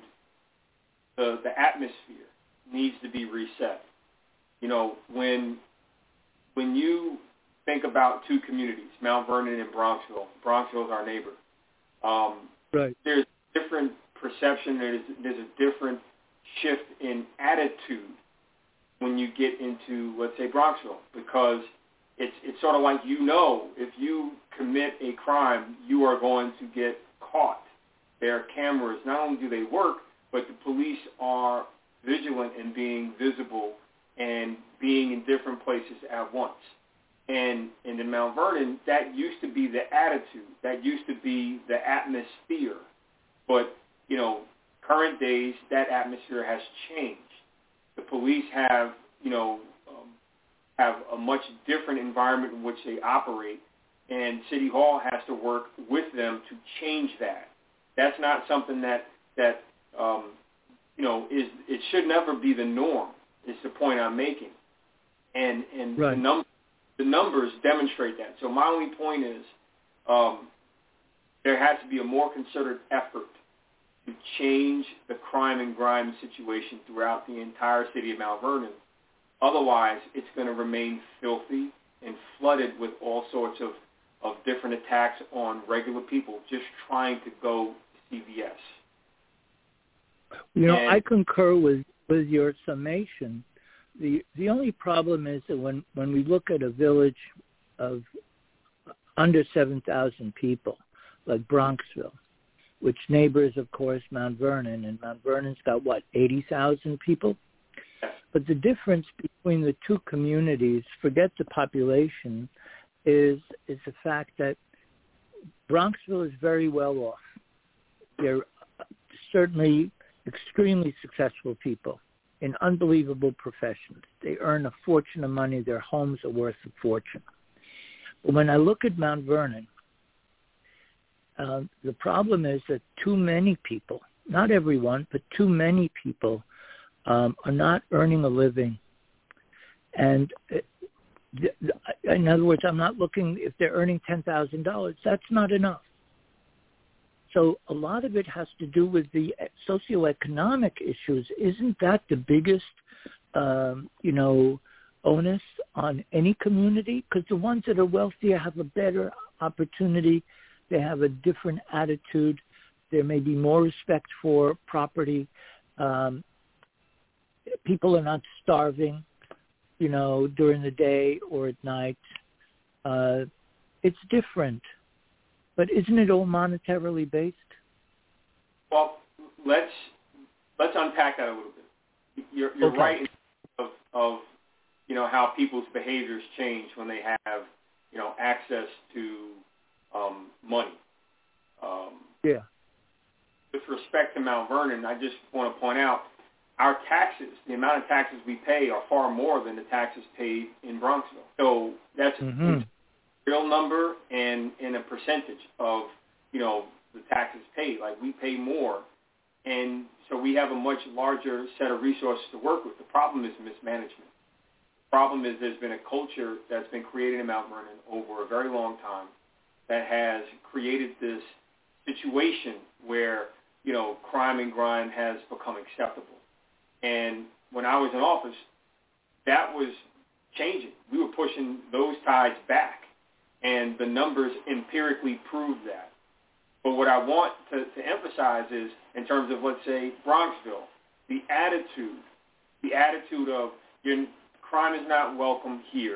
the the atmosphere needs to be reset. You know, when when you think about two communities, Mount Vernon and Bronxville. Bronxville is our neighbor. Um, right. There's different perception. There's there's a different shift in attitude when you get into, let's say, Bronxville, because it's it's sort of like, you know, if you commit a crime, you are going to get caught. There are cameras. Not only do they work, but the police are vigilant in being visible and being in different places at once. And, and in Mount Vernon, that used to be the attitude. That used to be the atmosphere. But, you know, current days, that atmosphere has changed. The police have, you know, um, have a much different environment in which they operate, and City Hall has to work with them to change that. That's not something that that um, you know is it should never be the norm. Is the point I'm making, and and right. the num the numbers demonstrate that. So my only point is um, there has to be a more concerted effort to change the crime and grime situation throughout the entire city of Mount Vernon. Otherwise, it's going to remain filthy and flooded with all sorts of, of different attacks on regular people just trying to go to C V S. You know, and, I concur with, with your summation. The the only problem is that when, when we look at a village of under seven thousand people, like Bronxville, which neighbors, of course, Mount Vernon, and Mount Vernon's got, what, eighty thousand people? But the difference between the two communities, forget the population, is is the fact that Bronxville is very well off. They're certainly extremely successful people in unbelievable professions. They earn a fortune of money. Their homes are worth a fortune. But when I look at Mount Vernon, uh, the problem is that too many people, not everyone, but too many people um, are not earning a living. And uh, in other words, I'm not looking, if they're earning ten thousand dollars, that's not enough. So a lot of it has to do with the socioeconomic issues. Isn't that the biggest, um, you know, onus on any community? Because the ones that are wealthier have a better opportunity. They have a different attitude. There may be more respect for property. Um, people are not starving, you know, during the day or at night. Uh, it's different. But isn't it all monetarily based? Well, let's let's unpack that a little bit. You're, you're okay. right in of, of you know how people's behaviors change when they have you know access to um, money. Um, yeah. With respect to Mount Vernon, I just want to point out our taxes, the amount of taxes we pay, are far more than the taxes paid in Bronxville. So that's mm-hmm. real number and, and a percentage of, you know, the taxes paid. Like, we pay more, and so we have a much larger set of resources to work with. The problem is mismanagement. The problem is there's been a culture that's been created in Mount Vernon over a very long time that has created this situation where, you know, crime and grime has become acceptable. And when I was in office, that was changing. We were pushing those tides back. And the numbers empirically prove that. But what I want to, to emphasize is, in terms of, let's say, Bronxville, the attitude, the attitude of your crime is not welcome here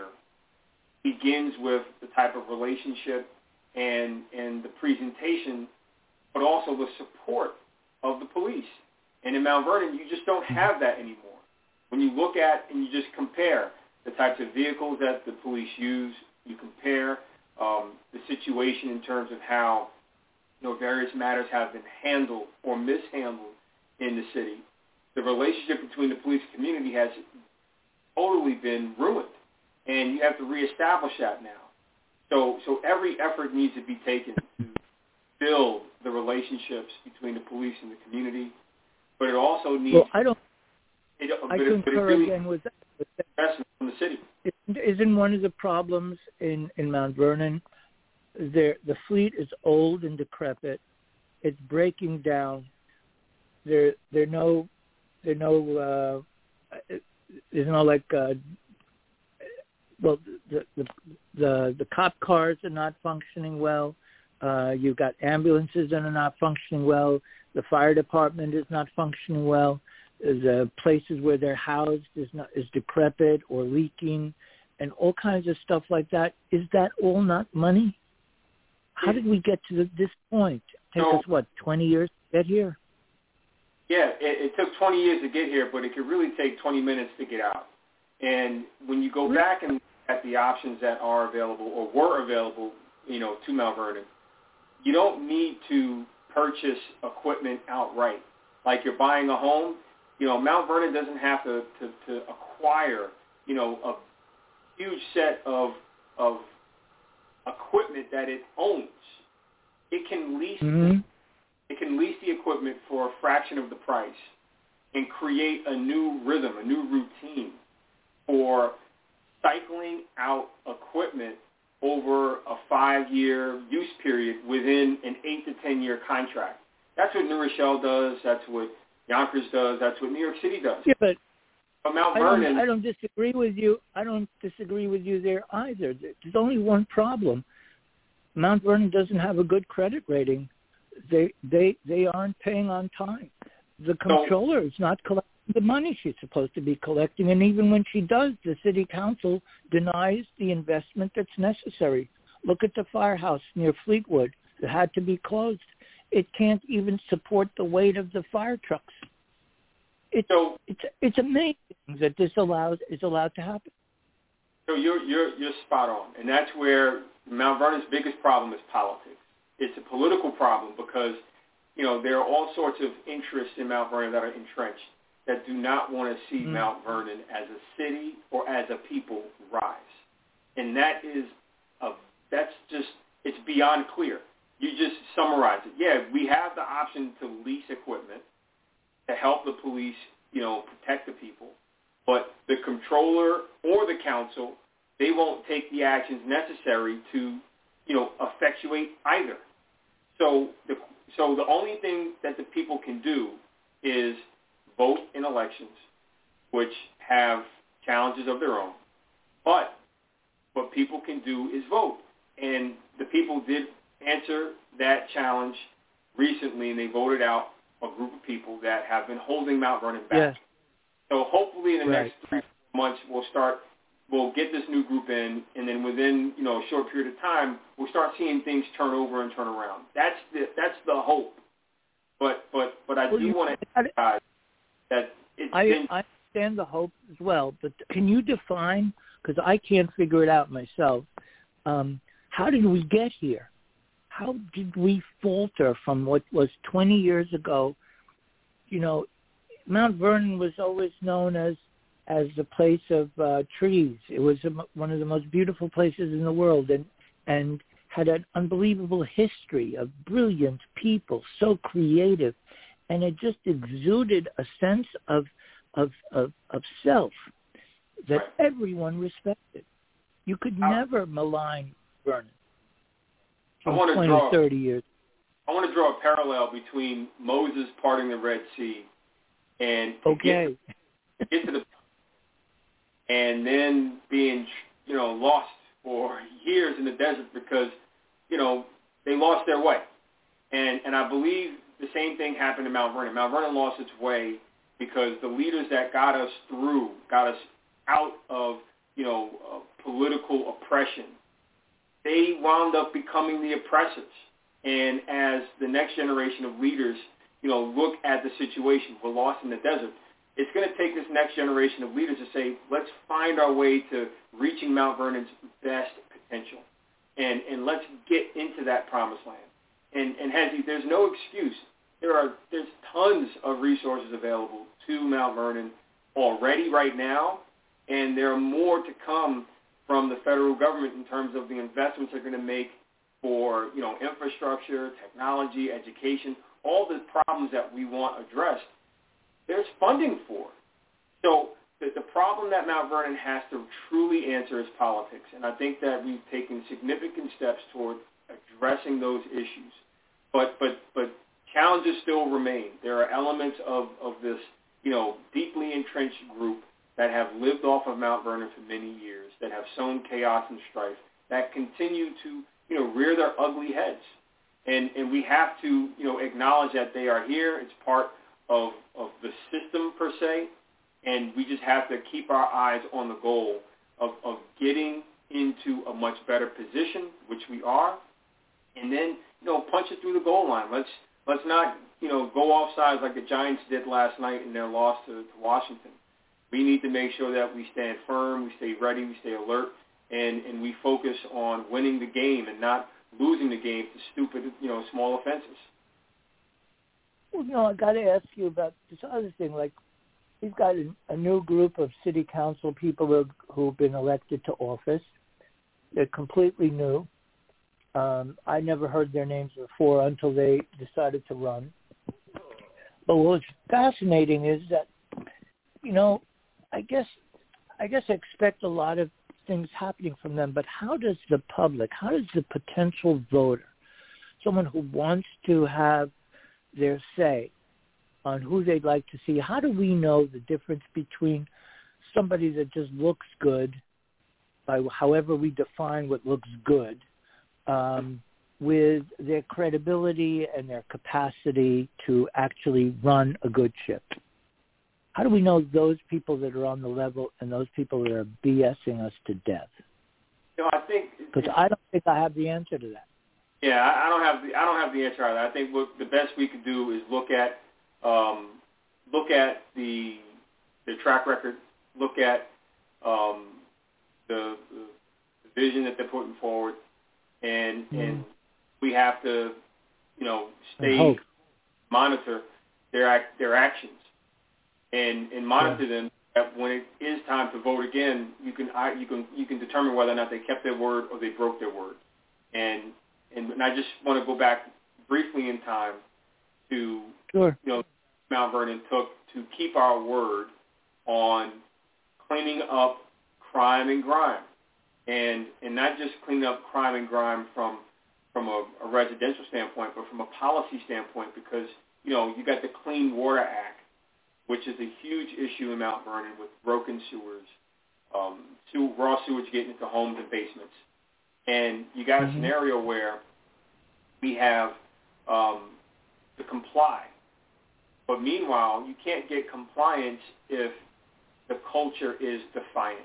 begins with the type of relationship and, and the presentation, but also the support of the police. And in Mount Vernon, you just don't have that anymore. When you look at and you just compare the types of vehicles that the police use, you compare Um, the situation in terms of how, you know, various matters have been handled or mishandled in the city. The relationship between the police community has totally been ruined, and you have to reestablish that now. So, so every effort needs to be taken to build the relationships between the police and the community, but it also needs. Well, I don't. It, I but it, but it concur really again with that. investment from the city. Isn't one of the problems in, in Mount Vernon, there, the fleet is old and decrepit. It's breaking down. There, there no, there no, uh, there's no like, uh, well, the, the the the cop cars are not functioning well. Uh, you've got ambulances that are not functioning well. The fire department is not functioning well. The places where they're housed is not is decrepit or leaking, and all kinds of stuff like that. Is that all not money? How did we get to this point? Take so, us what, twenty years to get here? Yeah, it, it took twenty years to get here, but it could really take twenty minutes to get out. And when you go back and look at the options that are available or were available, you know, to Mount Vernon, you don't need to purchase equipment outright. Like you're buying a home. You know, Mount Vernon doesn't have to, to, to acquire, you know, a huge set of of equipment that it owns, it can lease Mm-hmm. it can lease the equipment for a fraction of the price and create a new rhythm, a new routine for cycling out equipment over a five-year use period within an eight to ten-year contract. That's what New Rochelle does. That's what Yonkers does. That's what New York City does. Yeah, but But Mount I Vernon, don't, I don't disagree with you. I don't disagree with you there either. There's only one problem. Mount Vernon doesn't have a good credit rating. They they they aren't paying on time. The comptroller is not collecting the money she's supposed to be collecting, and even when she does, the city council denies the investment that's necessary. Look at the firehouse near Fleetwood that had to be closed. It can't even support the weight of the fire trucks. It's so, it's it's amazing that this allows is allowed to happen. so you're you're you're spot on, and that's where Mount Vernon's biggest problem is politics. It's a political problem because, you know, there are all sorts of interests in Mount Vernon that are entrenched that do not want to see mm. Mount Vernon as a city or as a people rise, and that is a that's just it's beyond clear. You just summarize it. Yeah, we have the option to lease equipment to help the police, you know, protect the people, but the comptroller or the council, they won't take the actions necessary to, you know, effectuate either. So the so the only thing that the people can do is vote in elections, which have challenges of their own. But what people can do is vote. And the people did answer that challenge recently, and they voted out a group of people that have been holding Mount Vernon back. Yes. So hopefully in the right. next three months we'll start, we'll get this new group in, and then within, you know, a short period of time, we'll start seeing things turn over and turn around. That's the that's the hope. But but but I well, do want to emphasize that it's I, been. I understand the hope as well, but can you define, because I can't figure it out myself, um, how did we get here? How did we falter from what was twenty years ago? You know, Mount Vernon was always known as as a place of uh, trees. It was a, one of the most beautiful places in the world, and and had an unbelievable history of brilliant people, so creative, and it just exuded a sense of of of, of self that everyone respected. You could I, never malign Vernon. I want to twenty, draw, thirty years. I want to draw a parallel between Moses parting the Red Sea and okay. get, get to the and then being, you know, lost for years in the desert because, you know, they lost their way. And and I believe the same thing happened in Mount Vernon. Mount Vernon lost its way because the leaders that got us through, got us out of, you know, uh, political oppression, they wound up becoming the oppressors. And as the next generation of leaders, you know, look at the situation, we're lost in the desert, it's going to take this next generation of leaders to say, let's find our way to reaching Mount Vernon's best potential. And and let's get into that promised land. And, and Hezi, there's no excuse. There are There's tons of resources available to Mount Vernon already right now, and there are more to come from the federal government in terms of the investments they're going to make for, you know, infrastructure, technology, education, all the problems that we want addressed. There's funding for. So the, the problem that Mount Vernon has to truly answer is politics, and I think that we've taken significant steps toward addressing those issues. But but but challenges still remain. There are elements of, of this, you know, deeply entrenched group that have lived off of Mount Vernon for many years, that have sown chaos and strife, that continue to, you know, rear their ugly heads. And and we have to, you know, acknowledge that they are here. It's part of, of the system per se, and we just have to keep our eyes on the goal of, of getting into a much better position, which we are, and then, you know, punch it through the goal line. Let's let's not, you know, go off sides like the Giants did last night in their loss to, to Washington. We need to make sure that we stand firm, we stay ready, we stay alert, and, and we focus on winning the game and not losing the game to stupid, you know, small offenses. Well, you know, I got to ask you about this other thing. Like, we've got a, a new group of city council people who who've been elected to office. They're completely new. Um, I never heard their names before until they decided to run. But what's fascinating is that, you know, I guess I guess I expect a lot of things happening from them, but how does the public, how does the potential voter, someone who wants to have their say on who they'd like to see, how do we know the difference between somebody that just looks good, by however we define what looks good, um, with their credibility and their capacity to actually run a good ship? How do we know those people that are on the level and those people that are BSing us to death? You know, I think because I don't think I have the answer to that. Yeah, I, I don't have the I don't have the answer either. I think what the best we can do is look at um, look at the the track record, look at um, the, the vision that they're putting forward, and mm. and we have to, you know, stay monitor their act, their actions. And, and monitor yeah. them. That when it is time to vote again, you can I, you can you can determine whether or not they kept their word or they broke their word. And and, and I just want to go back briefly in time to sure. you know Mount Vernon took to keep our word on cleaning up crime and grime, and and not just cleaning up crime and grime from from a, a residential standpoint, but from a policy standpoint, because you know you got the Clean Water Act, which is a huge issue in Mount Vernon with broken sewers, um, sew, raw sewage getting into homes and basements. And you got mm-hmm. a scenario where we have um, to comply. But meanwhile, you can't get compliance if the culture is defiance.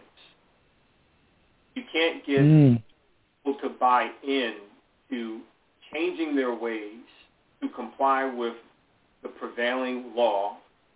You can't get mm. people to buy in to changing their ways to comply with the prevailing law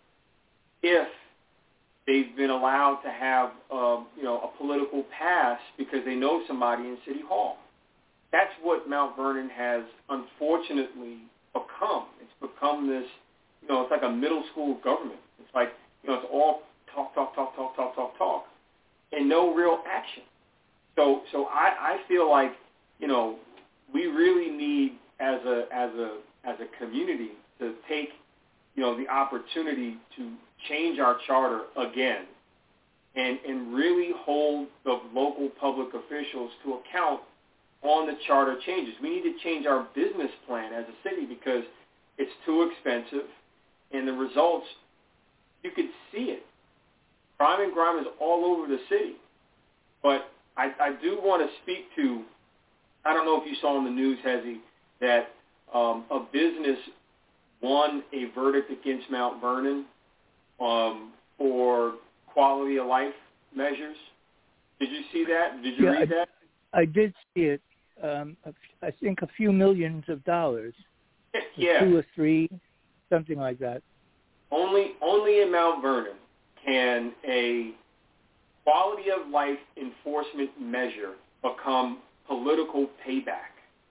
if they've been allowed to have, uh, you know, a political past because they know somebody in City Hall. That's what Mount Vernon has unfortunately become. It's become this, you know, it's like a middle school government. It's like, you know, it's all talk, talk, talk, talk, talk, talk, talk, and no real action. So, so I, I feel like, you know, we really need as a as a as a community to take, you know, the opportunity to change our charter again and, and really hold the local public officials to account on the charter changes. We need to change our business plan as a city because it's too expensive, and the results, you could see it. Crime and grime is all over the city. But I, I do want to speak to, I don't know if you saw in the news, Hezi, that um, a business won a verdict against Mount Vernon um, for quality of life measures. Did you see that? Did you yeah, read I, that? I did see it. Um, I think a few millions of dollars. Yeah. Two or three, something like that. Only, only in Mount Vernon can a quality of life enforcement measure become political payback.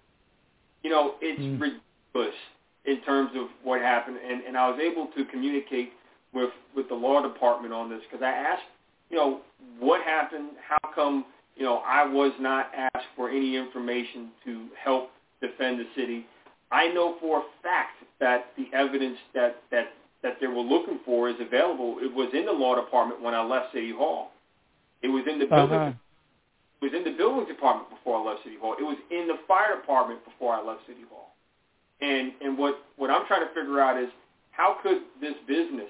You know, it's mm. ridiculous in terms of what happened, and, and I was able to communicate with, with the law department on this because I asked, you know, what happened, how come, you know, I was not asked for any information to help defend the city. I know for a fact that the evidence that, that, that they were looking for is available. It was in the law department when I left City Hall. It was in the building. Uh-huh. It was in the building department before I left City Hall. It was in the fire department before I left City Hall. And and what, what I'm trying to figure out is how could this business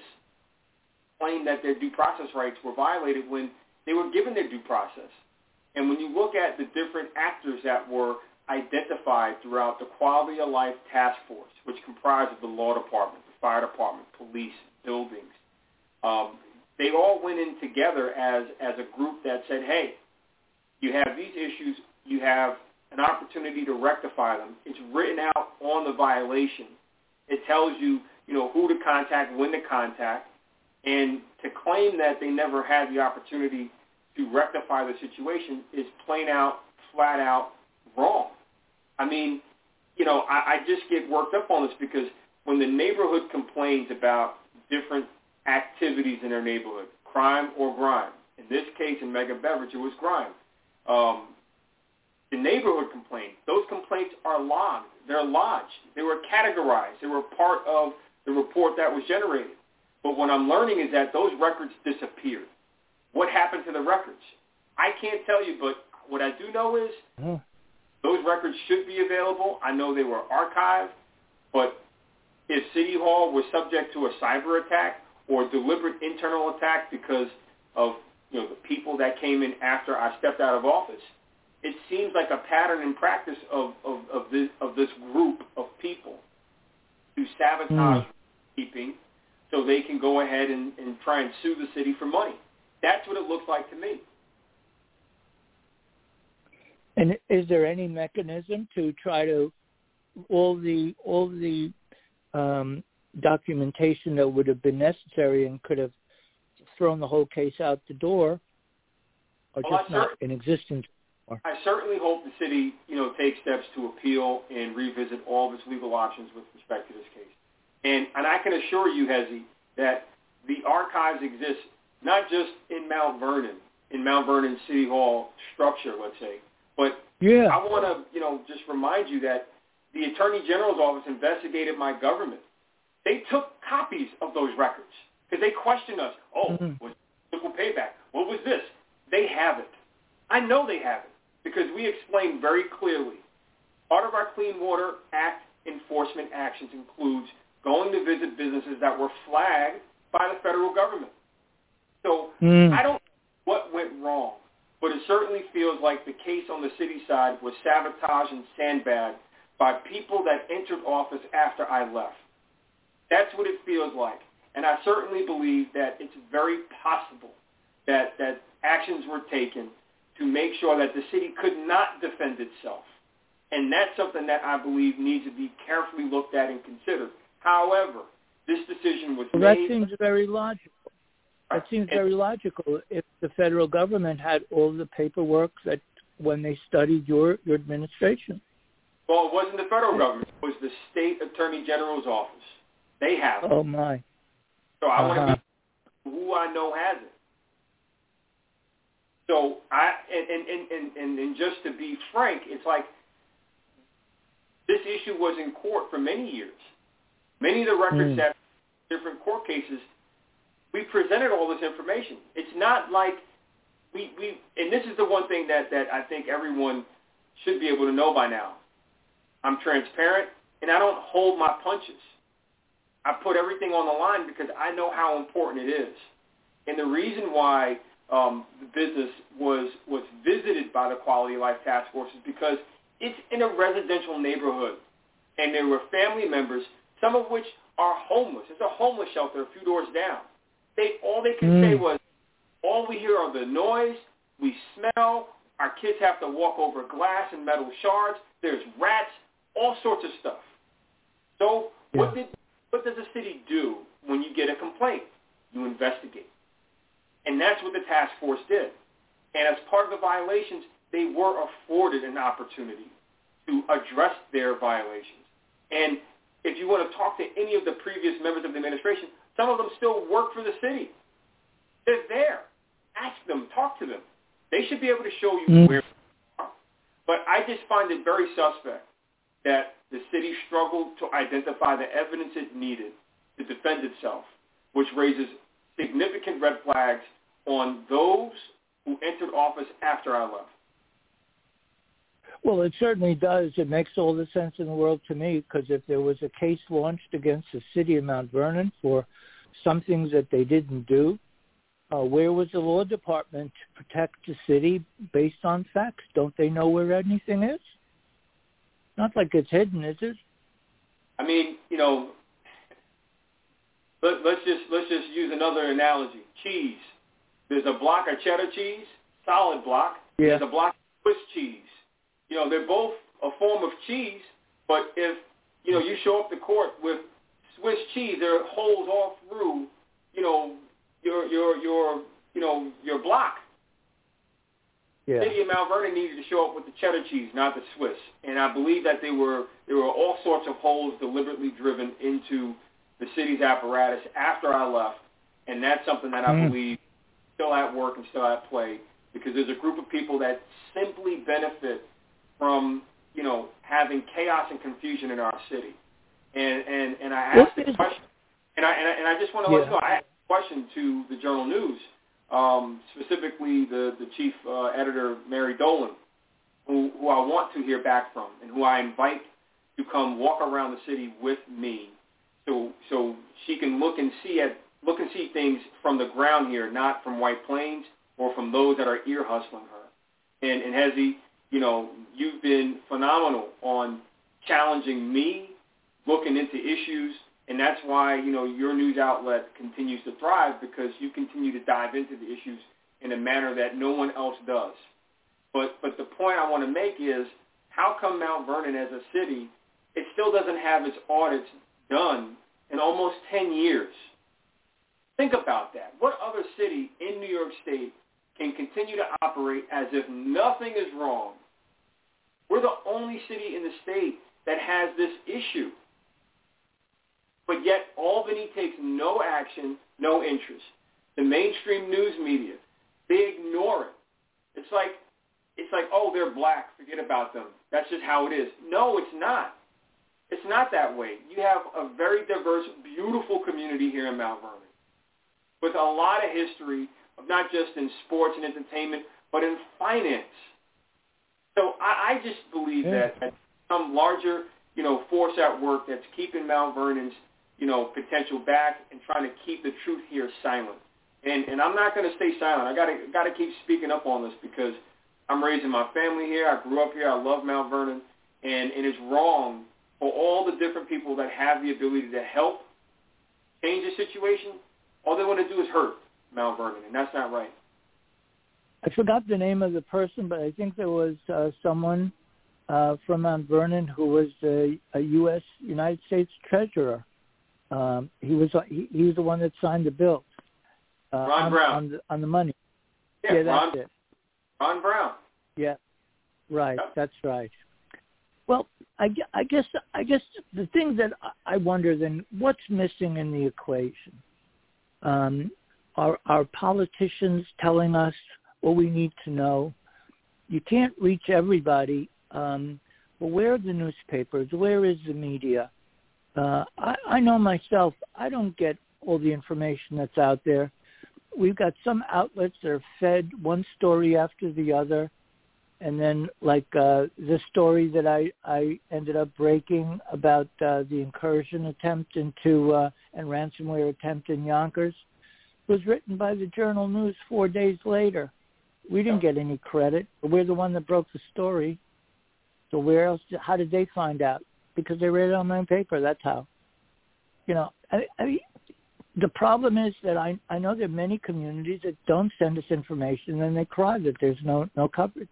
claim that their due process rights were violated when they were given their due process? And when you look at the different actors that were identified throughout the Quality of Life Task Force, which comprised of the law department, the fire department, police, buildings, um, they all went in together as, as a group that said, hey, you have these issues, you have an opportunity to rectify them. It's written out on the violation. It tells you, you know, who to contact, when to contact, and to claim that they never had the opportunity to rectify the situation is plain out, flat out wrong. I mean, you know, I, I just get worked up on this because when the neighborhood complains about different activities in their neighborhood, crime or grime, in this case in Mega Beverage, it was grime. Um, the neighborhood complaints. Those complaints are logged. They're lodged. They were categorized. They were part of the report that was generated. But what I'm learning is that those records disappeared. What happened to the records? I can't tell you, but what I do know is mm. those records should be available. I know they were archived, but if City Hall was subject to a cyber attack or deliberate internal attack because of, you know, the people that came in after I stepped out of office, it seems like a pattern in practice of, of, of, this, of this group of people to sabotage mm. keeping so they can go ahead and, and try and sue the city for money. That's what it looks like to me. And is there any mechanism to try to all the all the um, documentation that would have been necessary and could have thrown the whole case out the door, or well, just not in existence? I certainly hope the city, you know, takes steps to appeal and revisit all of its legal options with respect to this case. And and I can assure you, Hezi, that the archives exist not just in Mount Vernon, in Mount Vernon City Hall structure, let's say, but yeah. I want to, you know, just remind you that the Attorney General's office investigated my government. They took copies of those records because they questioned us. Oh, mm-hmm. was equal payback? What was this? They have it. I know they have it because we explained very clearly. Part of our Clean Water Act enforcement actions includes going to visit businesses that were flagged by the federal government. So mm. I don't know what went wrong, but it certainly feels like the case on the city side was sabotaged and sandbagged by people that entered office after I left. That's what it feels like. And I certainly believe that it's very possible that, that actions were taken to make sure that the city could not defend itself. And that's something that I believe needs to be carefully looked at and considered. However, this decision was well, made. That seems very logical. That seems very logical. If the federal government had all the paperwork that when they studied your, your administration. Well, it wasn't the federal government. It was the state attorney general's office. They have it. Oh, my. So I uh-huh. want to be who I know has it. So I and, and, and, and, and just to be frank, it's like this issue was in court for many years. Many of the records mm. that different court cases, we presented all this information. It's not like we, we and this is the one thing that, that I think everyone should be able to know by now. I'm transparent, and I don't hold my punches. I put everything on the line because I know how important it is. And the reason why um, the business was was visited by the Quality of Life Task Force is because it's in a residential neighborhood, and there were family members, some of which are homeless. There's a homeless shelter a few doors down. They all they could mm. say was, all we hear are the noise, we smell, our kids have to walk over glass and metal shards, there's rats, all sorts of stuff. So yeah. what did what does a city do when you get a complaint? You investigate. And that's what the task force did. And as part of the violations, they were afforded an opportunity to address their violations. And if you want to talk to any of the previous members of the administration, some of them still work for the city. They're there. Ask them. Talk to them. They should be able to show you mm. where they are. But I just find it very suspect that the city struggled to identify the evidence it needed to defend itself, which raises significant red flags on those who entered office after I left. Well, it certainly does. It makes all the sense in the world to me, because if there was a case launched against the city of Mount Vernon for some things that they didn't do, uh, where was the law department to protect the city based on facts? Don't they know where anything is? Not like it's hidden, is it? I mean, you know, let, let's just let's just use another analogy. Cheese. There's a block of cheddar cheese, solid block. Yeah. There's a block of Swiss cheese. You know, they're both a form of cheese, but if, you know, you show up to court with Swiss cheese, there are holes all through, you know, your your your you know your block. Yeah. The city of Mount Vernon needed to show up with the cheddar cheese, not the Swiss. And I believe that there were there were all sorts of holes deliberately driven into the city's apparatus after I left, and that's something that I mm. believe still at work and still at play, because there's a group of people that simply benefit from, you know, having chaos and confusion in our city. And and, and I asked the question, and I, and I and I just want to yeah. let you know, I asked a question to the Journal News, um, specifically the, the chief uh, editor, Mary Dolan, who, who I want to hear back from, and who I invite to come walk around the city with me, so so she can look and see at look and see things from the ground here, not from White Plains or from those that are ear hustling her. And and Hezi, you know, you've been phenomenal on challenging me, looking into issues, and that's why, you know, your news outlet continues to thrive, because you continue to dive into the issues in a manner that no one else does. But but the point I want to make is, how come Mount Vernon as a city, it still doesn't have its audits done in almost ten years? Think about that. What other city in New York State can continue to operate as if nothing is wrong? We're the only city in the state that has this issue. But yet Albany takes no action, no interest. The mainstream news media, they ignore it. It's like, it's like, oh, they're black, forget about them. That's just how it is. No, it's not. It's not that way. You have a very diverse, beautiful community here in Mount Vernon, with a lot of history, of not just in sports and entertainment, but in finance. So I, I just believe yeah. that some larger, you know, force at work that's keeping Mount Vernon's, you know, potential back and trying to keep the truth here silent. And and I'm not going to stay silent. I got to got to keep speaking up on this, because I'm raising my family here. I grew up here. I love Mount Vernon, and and it's wrong for all the different people that have the ability to help change the situation. All they want to do is hurt Mount Vernon, and that's not right. I forgot the name of the person, but I think there was uh, someone uh, from Mount Vernon who was a, a U S United States Treasurer. Um, he was he, he was the one that signed the bill. Uh, Ron on, Brown. on the, on the money. Yeah, yeah that's Ron, it. Ron Brown. Yeah, right. Yep. That's right. Well, I, I guess I guess the thing that I wonder then, what's missing in the equation? Um, are are politicians telling us what we need to know? You can't reach everybody. Um, well, where are the newspapers? Where is the media? Uh, I, I know myself, I don't get all the information that's out there. We've got some outlets that are fed one story after the other. And then like uh, the story that I, I ended up breaking about uh, the incursion attempt into uh, and ransomware attempt in Yonkers was written by the Journal News four days later. We didn't get any credit. We're the one that broke the story. So where else? How did they find out? Because they read it on my paper. That's how. You know, I, I, the problem is that I, I know there are many communities that don't send us information, and they cry that there's no, no coverage.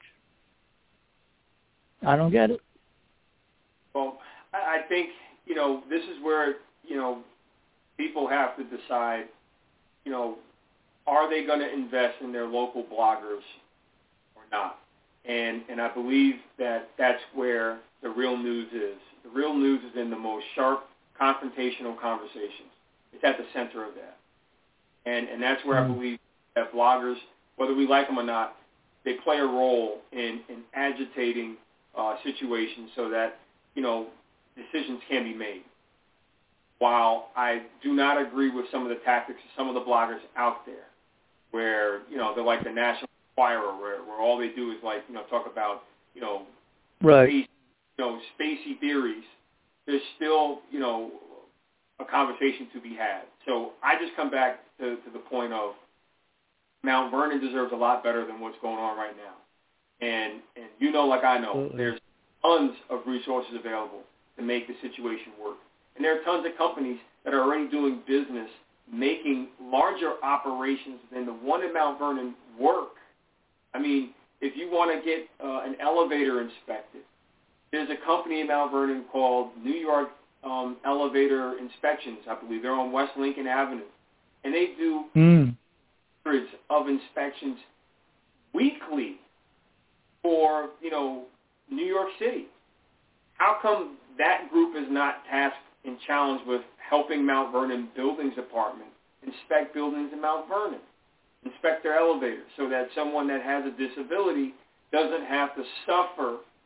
I don't get it. Well, I think, you know, this is where, you know, people have to decide, you know, are they going to invest in their local bloggers or not? And and I believe that that's where the real news is. The real news is in the most sharp, confrontational conversations. It's at the center of that. And and that's where mm-hmm. I believe that bloggers, whether we like them or not, they play a role in, in agitating uh, situations so that, you know, decisions can be made. While I do not agree with some of the tactics of some of the bloggers out there, where, you know, they're like the National Enquirer, where, where all they do is, like, you know, talk about, you know, right. space, you know, spacey theories, there's still, you know, a conversation to be had. So I just come back to, to the point of Mount Vernon deserves a lot better than what's going on right now. And, and you know, like I know, Absolutely. There's tons of resources available to make the situation work. And there are tons of companies that are already doing business, making larger operations than the one in Mount Vernon work. I mean, if you want to get uh, an elevator inspected, there's a company in Mount Vernon called New York um, Elevator Inspections, I believe. They're on West Lincoln Avenue. And they do mm. hundreds of inspections weekly for, you know, New York City. How come that group is not tasked and challenged with helping Mount Vernon Buildings Department inspect buildings in Mount Vernon, inspect their elevators, so that someone that has a disability doesn't have to suffer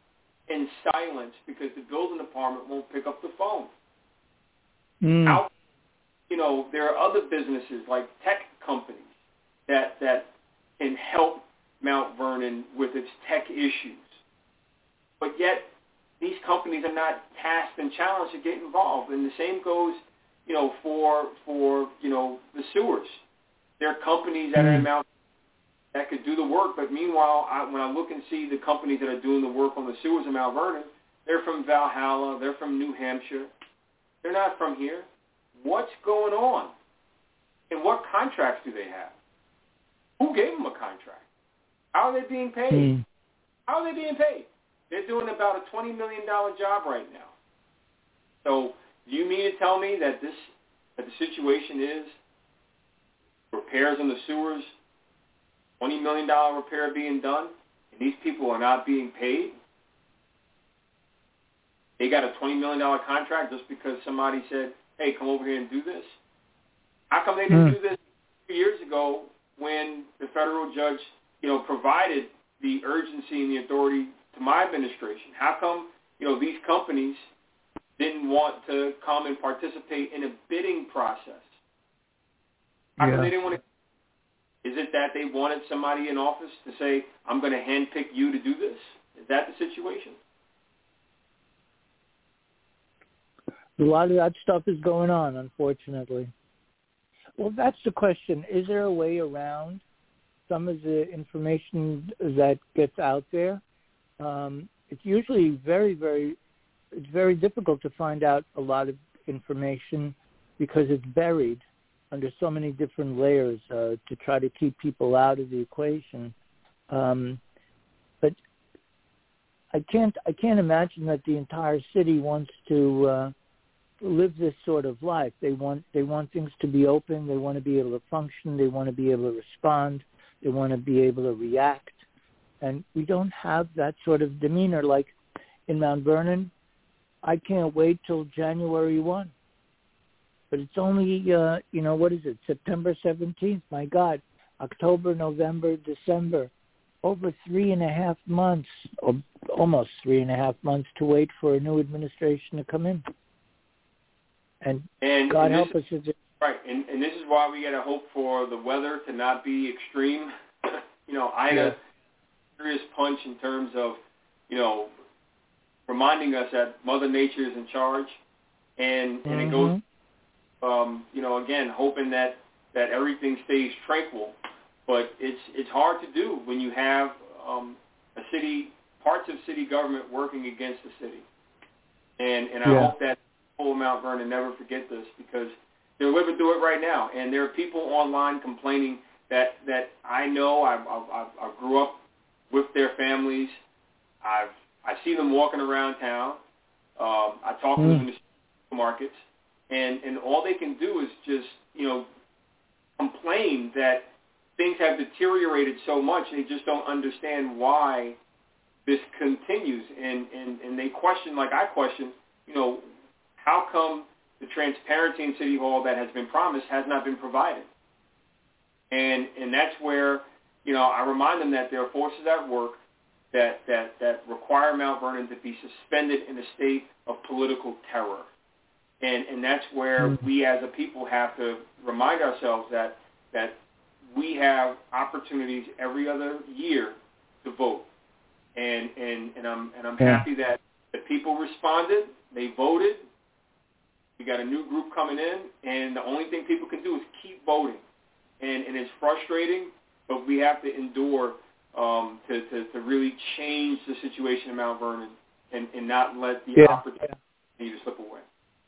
in silence because the building department won't pick up the phone. Mm. Out, you know, there are other businesses like tech companies that that can help Mount Vernon with its tech issues. But yet, these companies are not tasked and challenged to get involved. And the same goes, you know, for, for you know, the sewers. There are companies that mm. are in Mount that could do the work, but meanwhile, I, when I look and see the companies that are doing the work on the sewers in Mount Vernon, they're from Valhalla, they're from New Hampshire. They're not from here. What's going on? And what contracts do they have? Who gave them a contract? How are they being paid? Mm. How are they being paid? They're doing about a twenty million dollars job right now. So do you mean to tell me that this that the situation is repairs on the sewers, twenty million dollars repair being done, and these people are not being paid? They got a twenty million dollars contract just because somebody said, hey, come over here and do this? How come they didn't mm. do this two years ago when the federal judge, you know, provided the urgency and the authority to my administration? How come, you know, these companies didn't want to come and participate in a bidding process? How yeah. come they didn't want to? Is it that they wanted somebody in office to say, I'm going to handpick you to do this? Is that the situation? A lot of that stuff is going on, unfortunately. Well, that's the question. Is there a way around some of the information that gets out there? Um, it's usually very, very, it's very difficult to find out a lot of information because it's buried under so many different layers uh, to try to keep people out of the equation. Um, but I can't, I can't imagine that the entire city wants to uh, live this sort of life. They want, they want things to be open. They want to be able to function. They want to be able to respond. They want to be able to react. And we don't have that sort of demeanor. Like in Mount Vernon, I can't wait till January first. But it's only, uh, you know, what is it, September seventeenth? My God, October, November, December. Over three and a half months, or almost three and a half months to wait for a new administration to come in. And, and God and help this, us. If it, right, and, and this is why we got to hope for the weather to not be extreme. you know, I had yeah. a serious punch in terms of, you know, reminding us that Mother Nature is in charge. And, and mm-hmm. it goes, um, you know, again, hoping that, that everything stays tranquil. But it's it's hard to do when you have um, a city, parts of city government working against the city. And and I yeah. hope that people in Mount Vernon never forget this because they're living through it right now. And there are people online complaining that, that I know, I, I, I grew up with their families. I've I see them walking around town. Um, I talk mm. to them in the markets. And, and all they can do is just, you know, complain that things have deteriorated so much, they just don't understand why this continues. And, and, and they question, like I question, you know, how come the transparency in City Hall that has been promised has not been provided? And and that's where, you know, I remind them that there are forces at work that, that, that require Mount Vernon to be suspended in a state of political terror. And and that's where mm-hmm. we as a people have to remind ourselves that that we have opportunities every other year to vote. And and, and I'm and I'm yeah. happy that the people responded, they voted. We got a new group coming in, and the only thing people can do is keep voting. And and it's frustrating, but we have to endure um, to, to, to really change the situation in Mount Vernon and, and not let the yeah. opportunity yeah. to slip away.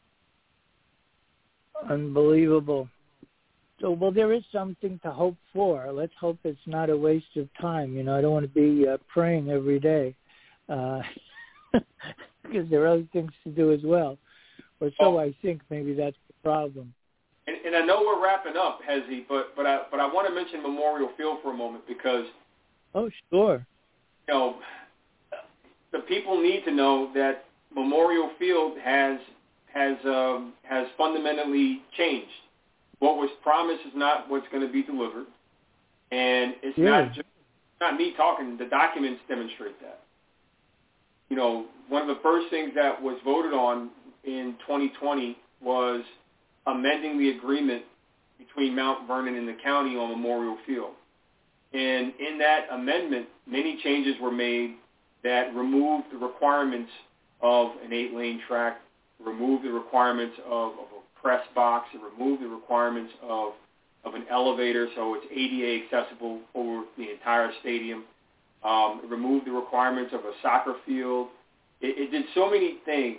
Unbelievable. So, well, there is something to hope for. Let's hope it's not a waste of time. You know, I don't want to be uh, praying every day uh, because there are other things to do as well. Or so oh. I think. Maybe that's the problem. And, and I know we're wrapping up, Hezi, but but I but I want to mention Memorial Field for a moment because oh, sure. You know, the people need to know that Memorial Field has has um, has fundamentally changed. What was promised is not what's going to be delivered, and it's yeah. not just not me talking. The documents demonstrate that. you know, one of the first things that was voted on in twenty twenty was amending the agreement between Mount Vernon and the county on Memorial Field. And in that amendment, many changes were made that removed the requirements of an eight-lane track, removed the requirements of, of a press box, and removed the requirements of, of an elevator so it's A D A accessible over the entire stadium. Um, it removed the requirements of a soccer field. It, it did so many things.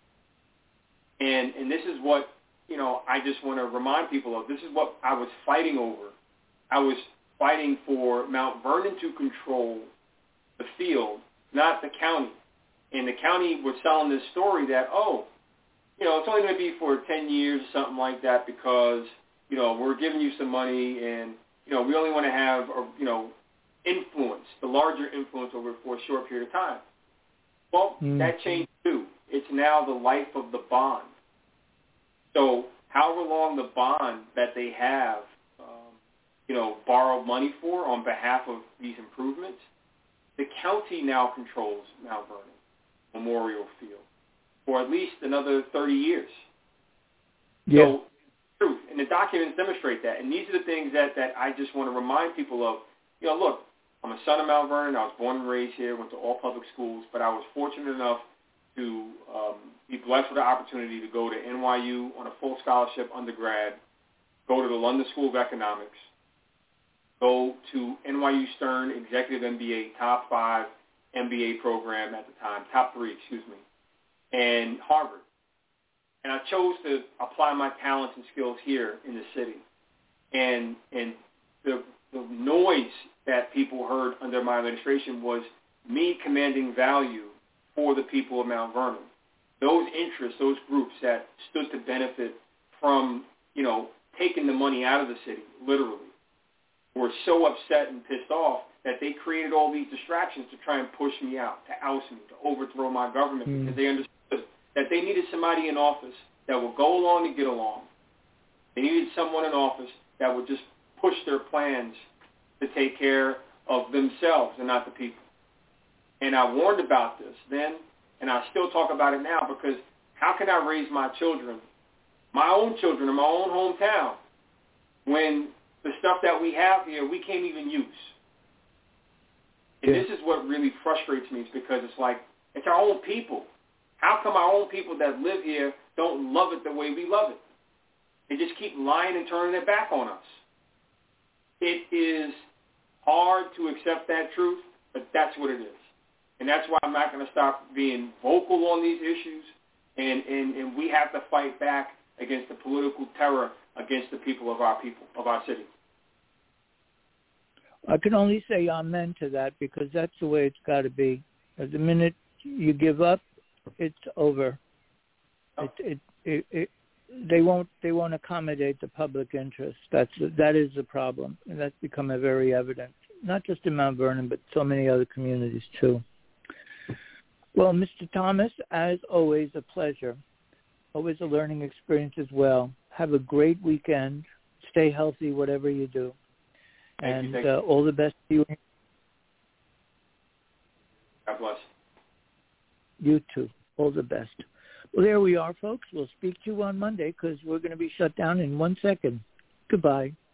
And, and this is what, you know, I just want to remind people of. This is what I was fighting over. I was fighting for Mount Vernon to control the field, not the county. And the county was selling this story that, oh, you know, it's only going to be for ten years or something like that because, you know, we're giving you some money and, you know, we only want to have, a, you know, influence, the larger influence over for a short period of time. Well, mm. that changed too. It's now the life of the bond. So however long the bond that they have, um, you know, borrowed money for on behalf of these improvements, the county now controls Mount Vernon Memorial Field for at least another thirty years. Yeah. So, truth, and the documents demonstrate that. And these are the things that, that I just want to remind people of. You know, look, I'm a son of Mount Vernon. I was born and raised here, went to all public schools, but I was fortunate enough to um, be blessed with the opportunity to go to N Y U on a full scholarship undergrad, go to the London School of Economics, go to N Y U Stern Executive M B A, top five M B A program at the time, top three, excuse me, and Harvard. And I chose to apply my talents and skills here in the city. And and the, the noise that people heard under my administration was me commanding value for the people of Mount Vernon. Those interests, those groups that stood to benefit from, you know, taking the money out of the city, literally, were so upset and pissed off that they created all these distractions to try and push me out, to oust me, to overthrow my government, mm. because they understood that they needed somebody in office that would go along to get along. They needed someone in office that would just push their plans to take care of themselves and not the people. And I warned about this then, and I still talk about it now, because how can I raise my children, my own children in my own hometown, when the stuff that we have here we can't even use? And yeah. this is what really frustrates me, is because it's like, it's our own people. How come our own people that live here don't love it the way we love it? They just keep lying and turning their back on us. It is hard to accept that truth, but that's what it is. And that's why I'm not going to stop being vocal on these issues, and, and, and we have to fight back against the political terror against the people of our people, of our city. I can only say amen to that, because that's the way it's got to be. At the minute you give up, it's over. It, it, it, it, they won't they won't accommodate the public interest. That's that is the problem, and that's become a very evident, not just in Mount Vernon, but so many other communities too. Well, Mister Thomas, as always, a pleasure. Always a learning experience as well. Have a great weekend. Stay healthy, whatever you do. Thank and you, thank uh, you. all the best to you. God bless. You too. All the best. Well, there we are, folks. We'll speak to you on Monday, because we're going to be shut down in one second. Goodbye.